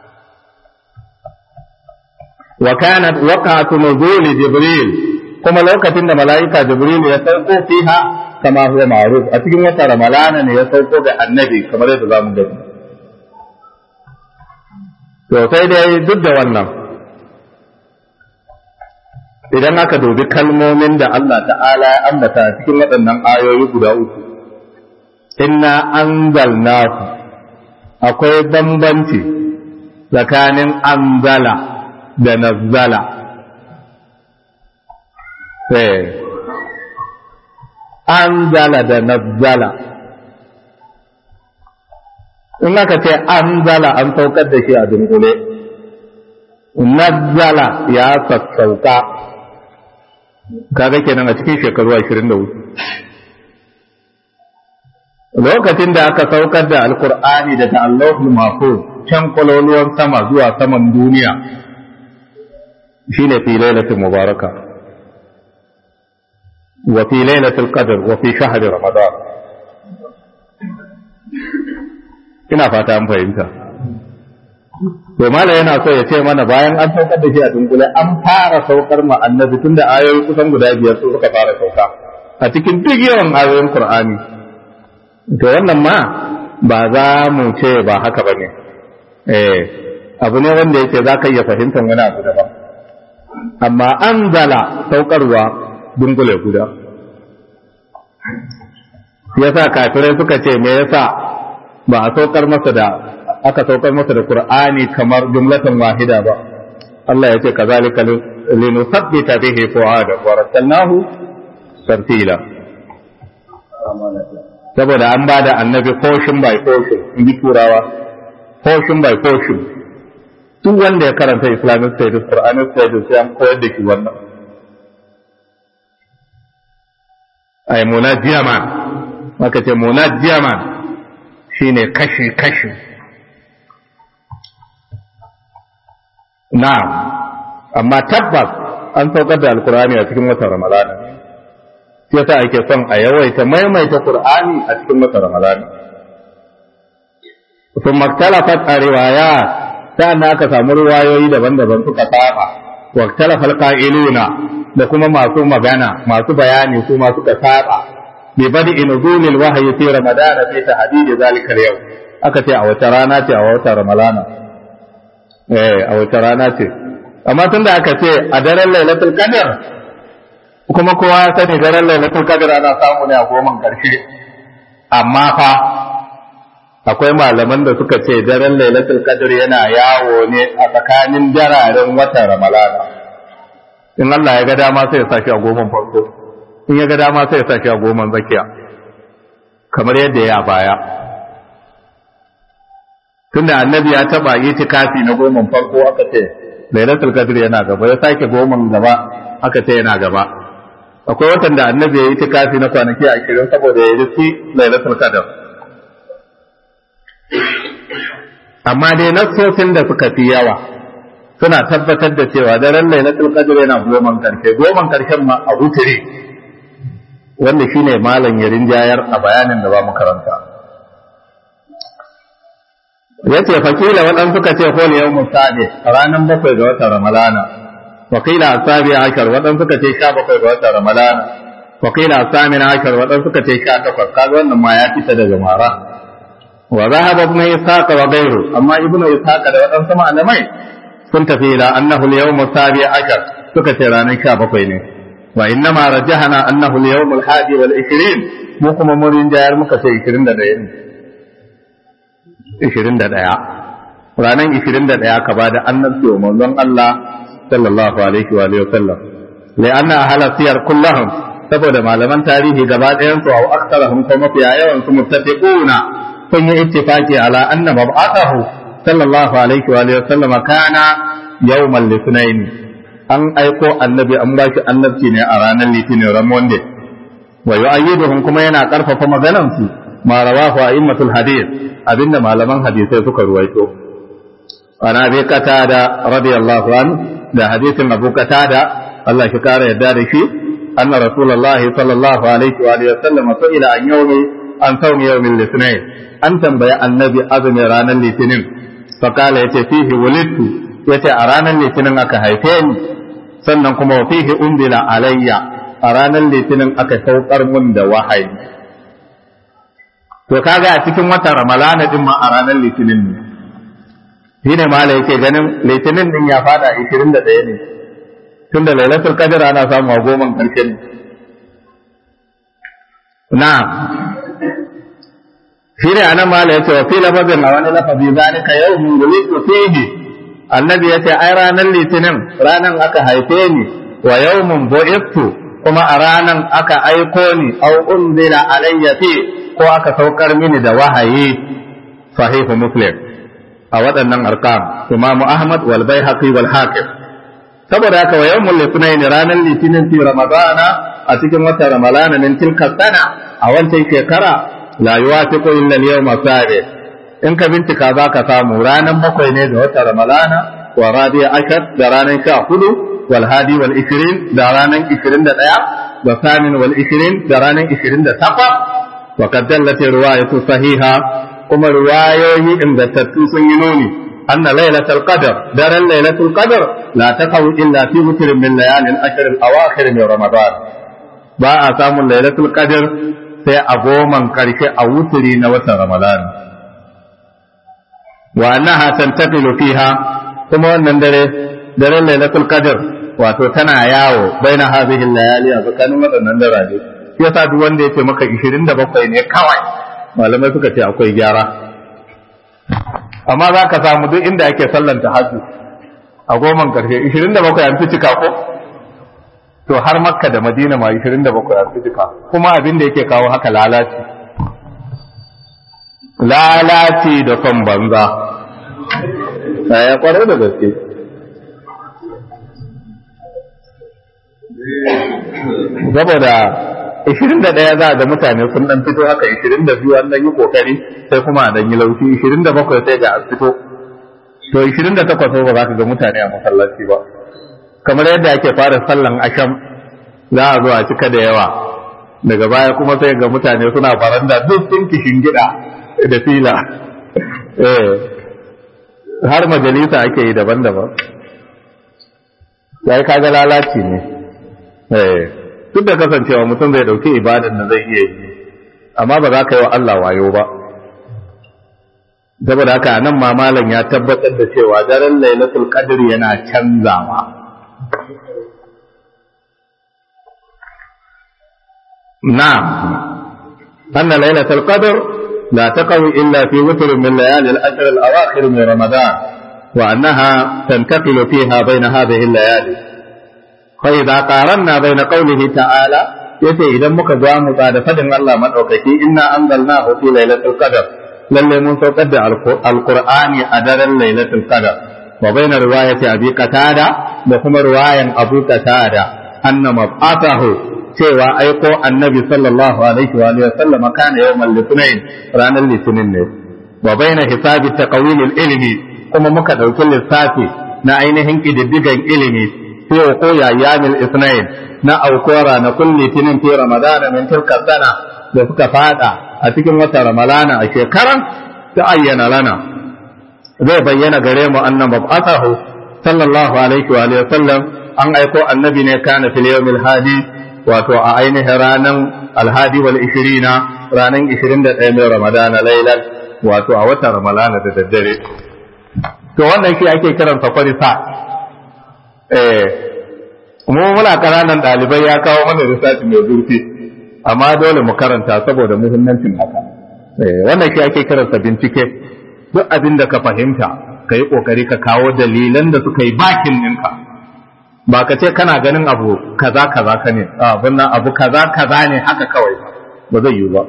Wa kanat waqa'atu nuzul jibril, kuma lokacin da malaika jibril ya sauko fiha kama huwa ma'ruf, a cikin wata ramalana ne ya sauko ga annabi kamar yadda zamu gani. To sai dai duk da wannan, idan aka dubi kalmomin da Allah ta'ala ya ambata cikin waɗannan ayoyi guda uku, inna anzalnahu, akwai bambanci tsakanin anzala da nazzala. anzala da nazzala. In aka ce anzala an saukar da shi a dunkule, nazzala ya sassauka, kaga kenan a cikin shekaru ashirin da hudu. Lokacin da aka saukar da alkur'ani daga Allahul Mahfuz can kwaloluwan sama zuwa saman duniya shine fi lailatul mubaraka wa fi lailatul qadr wa fi shahr ramadan. Ina fata an fahimta. To mala yana so ya ce mana bayan an saukar da shi a dunkule an fara saukar ma annabi tunda ayoyi kusan guda biyar su suka fara sauka a cikin duk yawan ayoyin Qur'ani. To wannan ma ba za mu ce ba haka ba ne, eh, abu ne wanda yake za ka iya fahimtar wani abu daban, amma an zala saukarwa dungule guda. Yasa kafirai suka ce me yasa ba a saukar masa da aka saukar masa da Qur'ani kamar jumlatan wahida ba. Allah ya ce kazalika linusabbita bihi fu'ada wa rasalnahu tartila. Saboda an ba da annabi portion by portion in ji turawa, portion by portion. Duk wanda ya karanta Islamic studies, Quranic studies sai an koyar da shi wannan. Ai munajjaman, maka ce munajjaman shine kashi-kashi. Na'am, amma tabbas an saukar da Alkur'ani a cikin watan Ramadana. Shi yasa ake son a yawaita maimaita Qur'ani a cikin watan Ramadan. Sun maktalafat a riwaya sa'an aka samu riwayoyi daban-daban suka saba, wa talafal qa'iluna da kuma masu magana, masu bayani su ma suka saba. Bi badi nuzulil wahyi fi Ramadan fi tahdid zalika al-yawm. Aka ce a wata rana ce a watan Ramadan. Eh, a wata rana ce. Amma tunda aka ce a daren Lailatul Qadr kuma kowa ya sani daren lailatul qadr ana samu ne a goman karshe, amma fa akwai malaman da suka ce daren lailatul qadr yana yawo ne a tsakanin dararen watan ramalana. In Allah ya ga dama sai ya saki a goman farko, in ya ga dama sai ya saki a goman zakiya, kamar yadda ya baya. Tunda annabi ya taba yi tikafi na goman farko aka ce lailatul qadr yana gaba, ya sake goman gaba aka ce yana gaba. Akwai watan da annabi ya yi tikafi na kwanaki ashirin saboda ya rufi lailatul qadr. Amma dai nassosin da suka fi yawa suna tabbatar da cewa daren lailatul qadr yana goman karshe, goman karshen ma a wutiri, wanda shine malam ya rinjayar a bayanin da ba mu karanta. Yace fakila waɗansu suka ce hol yawmus sabi ranar bakwai ga watan Ramadana. وقيل السابع عشر ودن suka ce sha bakwai ga watan Ramadan, وقيل الثامن عشر ودن suka ce sha takwas. Kaga wannan ma ya fita daga mara. Wa zahaba ibn Ishaq wa ghayru, amma ibn Ishaq da wadan sama alamai sun tafi ila annahu al-yawm as-sabi ashar, suka ce ranar sha bakwai ne. Wa inna ma rajahana annahu al-yawm al-hadi wal ishrin, mu kuma mun jayar muka ce ishirin da ɗaya ne. ishirin da ɗaya. Ranar ishirin da ɗaya ka bada annabci wa manzon Allah sallallahu alaihi wa alihi wasallam li anna ahla siyar kullahum, saboda malaman tarihi gaba ɗayan su au aktarahum ko mafiya yawan su muttafiquna sun yi ittifaqi ala anna mab'athahu sallallahu alaihi wa alihi wasallam kana yawmal litnain. An aiko annabi an ba shi annabci ne a ranar litinin ran wande. Wa yu'ayyiduhum kuma yana karfafa maganan su ma rawahu a'immatul hadith, abinda malaman hadisai suka ruwaito. Ana bi Qatada radiyallahu anhu, da hadisin Abu Qatada Allah shi kare yadda da shi, anna Rasulullah sallallahu alaihi wa alihi wasallam su'ila an yawmi an sawmi yawmil litinin, an tambaya annabi azumi ranar litinin, fa kala yace fihi wulidtu, yace a ranar litinin aka haife ni, sannan kuma fihi unzila alayya, a ranar litinin aka saukar mun da wahayi. To kaga a cikin watan Ramalana din ma a ranar litinin ne. Shi ne mala yake ganin litinin din ya fada ishirin da ɗaya ne, tun da lailatul qadr ana samu a goman karshe ne. Na shi ne anan mala yace wa fi lafazin a wani lafazi zalika yawmun wulitu fihi, annabi yace ai ranar litinin ranan aka haife ni, wa yawmun bu'ithu kuma a ranan aka aiko ni aw unzila alayya fi ko aka saukar mini da wahayi sahihu muslim a waɗannan arkam imamu ahmad wal baihaqi wal hakim saboda haka wa yawmul litinin ranan litinin fi ramadana a cikin watan ramadana min tilka sana a wancan shekara la yuwafiqu illa al-yawma sabi in ka bincika zaka samu ranan bakwai ne da watan ramadana wa rabi'a ashar da ranan sha hudu wal hadi wal ishirin da ranan ishirin da ɗaya wa samin wal ishirin da ranan ishirin da takwas wa qad dallat riwayatu sahiha kuma riwayoyi ingantattu sun yi nuni anna lailatul qadr daren lailatul qadr la taqaw illa fi witrin min layalin ashr al awakhir min ramadan ba a samun lailatul qadr sai a goman karshe a wuturi na watan ramadan wa annaha tantaqilu fiha kuma wannan dare daren lailatul qadr wato tana yawo baina hadhihi layali a tsakanin wadannan daraje yasa duk wanda yace maka ishirin da bakwai ne kawai malamai suka ce akwai gyara amma za ka samu duk inda ake sallan tahajjud a goman karshe ishirin da bakwai an fi cika ko to har makka da madina ma ishirin da bakwai an fi cika kuma abin da yake kawo haka lalaci lalaci da son banza ya kwarai da gaske saboda ishirin da ɗaya za a ga mutane sun dan fito haka ishirin da biyu an dan yi kokari sai kuma a dan yi laushi ishirin da bakwai sai ga an fito to ishirin da takwas ba za ka ga mutane a masallaci ba kamar yadda ake fara sallan asham za a zo a cika da yawa daga baya kuma sai ga mutane suna faranda duk sun kishin gida da fila eh har majalisa ake yi daban-daban sai kaga lalaci ne eh duk da kasancewa mutum zai dauki ibadan da zai iya yi amma ba za ka yi wa Allah wayo ba saboda haka nan ma malam ya tabbatar da cewa daren lailatul qadr yana canzawa na'am anna lailatul qadr la taqawi illa fi witr min layali al-ashr al-awakhir min ramadan wa annaha tantaqilu fiha bayna hadhihi al-layali فإذا قارنا بين قوله تعالى yace idan muka ga mu da fadin Allah madaukaki inna anzalnahu fi lailatul qadr lalle mun saukar da alqur'ani a daren lailatul qadr wa baina riwayati abi qatada da kuma riwayan abu qatada anna mab'athahu cewa aiko annabi sallallahu alaihi wa alihi wasallam kana yawmal litinin ranar litinin ne wa baina hisabi taqwil ilmi kuma muka dauki lissafi na ainihin kididdigan ilimi في وقوع أيام الاثنين نا أوكورا نكل تنين في رمضان من تلك السنة لفك فاتا أتكن وتا رمضان أشيكرا تأين لنا ذي بيّن قريم أن مبعثه صلى الله عليه وآله وسلم أن أيقو النبي كان في اليوم الهادي واتو أعينه رانا الهادي والعشرين رانا عشرين دقيقة من رمضان ليلا واتو أوتا رمضان تتدري to wannan shi ake kiran sa farisa eh mu muna kananan dalibai ya kawo mana research mai zurfi amma dole mu karanta saboda muhimmancin haka eh wannan shi ake kiransa bincike duk abin da ka fahimta kai kokari ka kawo dalilan da suka yi bakin ɗinka ba ka ce kana ganin abu kaza kaza ka ne abun nan abu kaza kaza ne haka kawai ba zai yi ba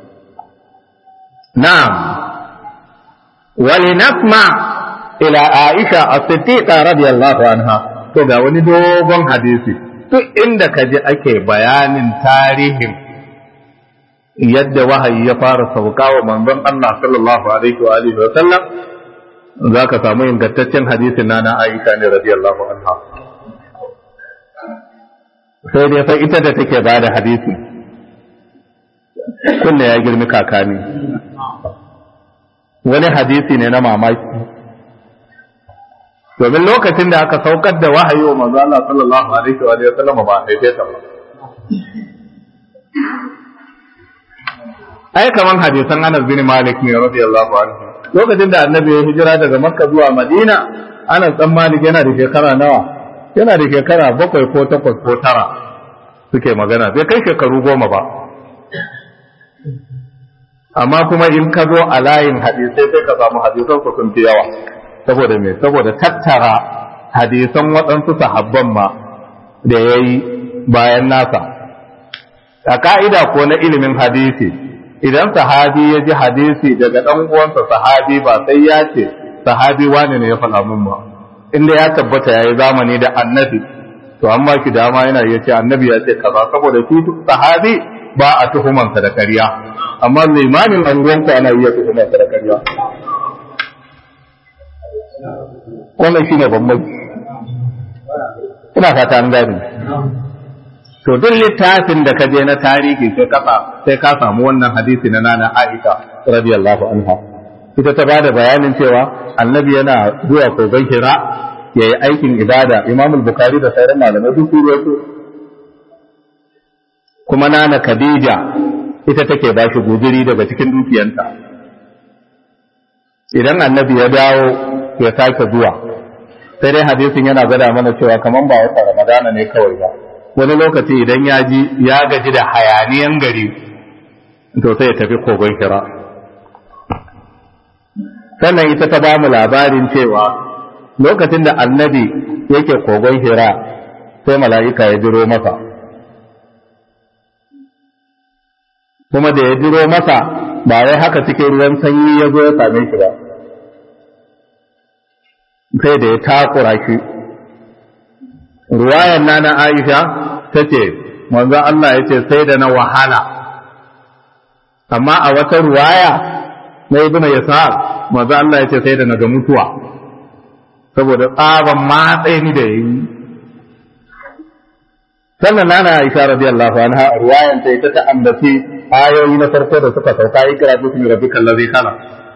na'am walinasma ila aisha as-siddiqa radiyallahu anha to ga wani dogon hadisi duk inda ka ji ake bayanin tarihin yadda wahayi ya fara sauka wa manzon Allah sallallahu alaihi wa alihi wa sallam zaka samu ingantaccen hadisin nana Aisha ne radiyallahu anha sai dai fa ita da take bada hadisi kunne ya girmi kakani wani hadisi ne na mamaki domin lokacin da aka saukar da wahayi wa manzo Allah sallallahu alaihi wa sallam ba a haife ta ba ai kaman hadisan Anas bin Malik ne radiyallahu anhu lokacin da annabi ya hijira daga Makka zuwa Madina Anas dan Malik yana da shekara nawa yana da shekara bakwai ko takwas ko tara suke magana bai kai shekaru goma ba amma kuma in ka zo a layin hadisai sai ka samu hadisan su sun fi yawa saboda me saboda tattara hadisan waɗansu sahabban ma da ya yi bayan nasa. A ka'ida ko na ilimin hadisi, idan sahabi ya ji hadisi daga ɗan uwansa sahabi ba sai ya ce sahabi wane ne ya faɗa mun ba, inda ya tabbata ya yi zamani da annabi, to an ba ki dama yana iya ce annabi ya ce kaza, saboda shi sahabi ba a tuhumansa da ƙarya, amma limamin anguwanka ana iya tuhumansa da ƙarya. Wannan shi ne bambanci. Ina fata an gani. To duk littafin da ka je na tarihi sai ka sai ka samu wannan hadisi na nana Aisha radiyallahu anha. Ita ta bada bayanin cewa annabi yana zuwa kogon Hira yayi aikin ibada. Imam al-Bukhari da sauran malamai duk su rawaito. Kuma nana Khadija ita take ba shi guduri daga cikin dukiyanta. Idan annabi ya dawo ya sake zuwa, sai dai hadisin yana gada mana cewa kaman ba wata Ramadana ne kawai ba. Wani lokaci idan ya ji ya gaji da hayaniyan gari to sai ya tafi kogon Hira. Sannan ita ta ba mu labarin cewa lokacin da annabi yake kogon Hira sai mala'ika ya jiro masa, kuma da ya jiro masa ba wai haka cikin ruwan sanyi ya zo ya same shi ba, sai da ya takura shi. Ruwayan nana Aisha ta ce, manzon Allah ya ce sai da na wahala, amma a wata ruwaya na Ibn Yasar, manzon Allah ya ce sai da na ga mutuwa, saboda tsaban matsayi da yi. Sannan nana Aisha radiyallahu anha ruwayan ta ita ta ambaci ayoyi na farko da suka sauka ikra bismi rabbikal ladhi khalaq.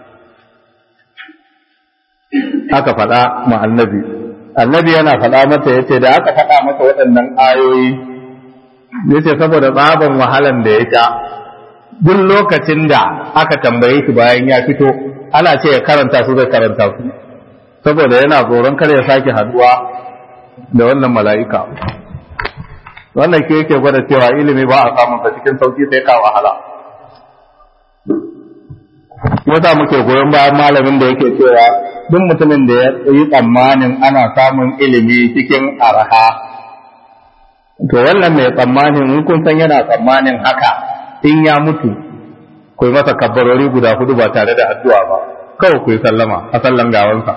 Aka faɗa ma annabi, annabi yana faɗa mata yace da aka faɗa masa waɗannan ayoyi yace saboda tsaban wahalan da ya sha, duk lokacin da aka tambaye shi bayan ya fito ana ce ya karanta su zai karanta su, saboda yana tsoron kar ya sake haduwa da wannan mala'ika. Wannan ke yake gwada cewa ilimi ba a samun sa cikin sauki sai ka wahala. Wata muke goyon bayan malamin da yake cewa duk mutumin da ya yi tsammanin ana samun ilimi cikin arha, to wannan mai tsammanin in kun san yana tsammanin haka, in ya mutu ku yi masa kabbarori guda hudu ba tare da addu'a ba, kawai ku yi sallama a sallan gawansa.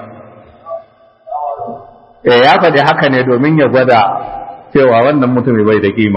Eh ya faɗi haka ne domin ya gwada cewa wannan mutumi bai da kima.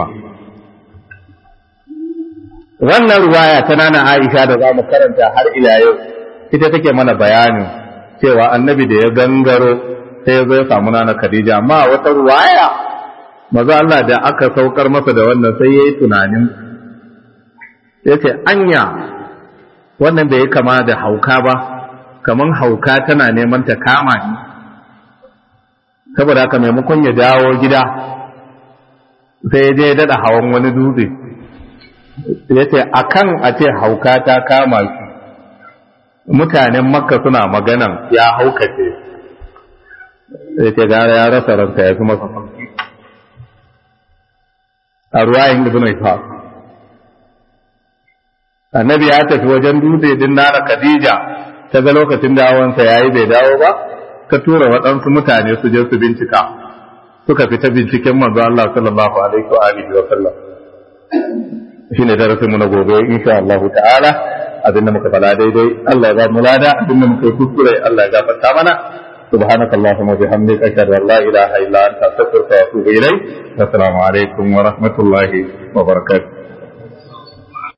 Wannan ruwaya ta nana Aisha da za mu karanta har ila yau ita take mana bayanin cewa annabi da ya gangaro sai ya zo ya samu nana Khadija, amma wata ruwaya maza Allah da aka saukar masa da wannan sai ya yi tunanin yace anya wannan bai kama da hauka ba, kaman hauka tana neman ta kama ni, saboda haka maimakon ya dawo gida sai ya je ya daɗa hawan wani dutse, ya ce a kan a ce hauka ta kama shi mutanen makka suna maganan ya haukace, ya ce gara ya rasa ranka ya fi masa sauki. A ruwayin ibn Ishaq annabi ya tafi wajen dutse din nana Khadija, ta ga lokacin dawansa yayi bai dawo ba, ka tura waɗansu mutane su je su bincika, suka fita binciken manzo Allah sallallahu alaihi wa alihi wa sallam. Shine darasin mu na gobe insha Allah ta'ala, abinda muka fada daidai Allah ya ba mu lada, abinda muka kuskure Allah ya gafarta mana. subhanakallahumma wa bihamdika ashhadu an la ilaha illa anta astaghfiruka wa atubu ilayk. Assalamu alaikum wa rahmatullahi wa barakatuh.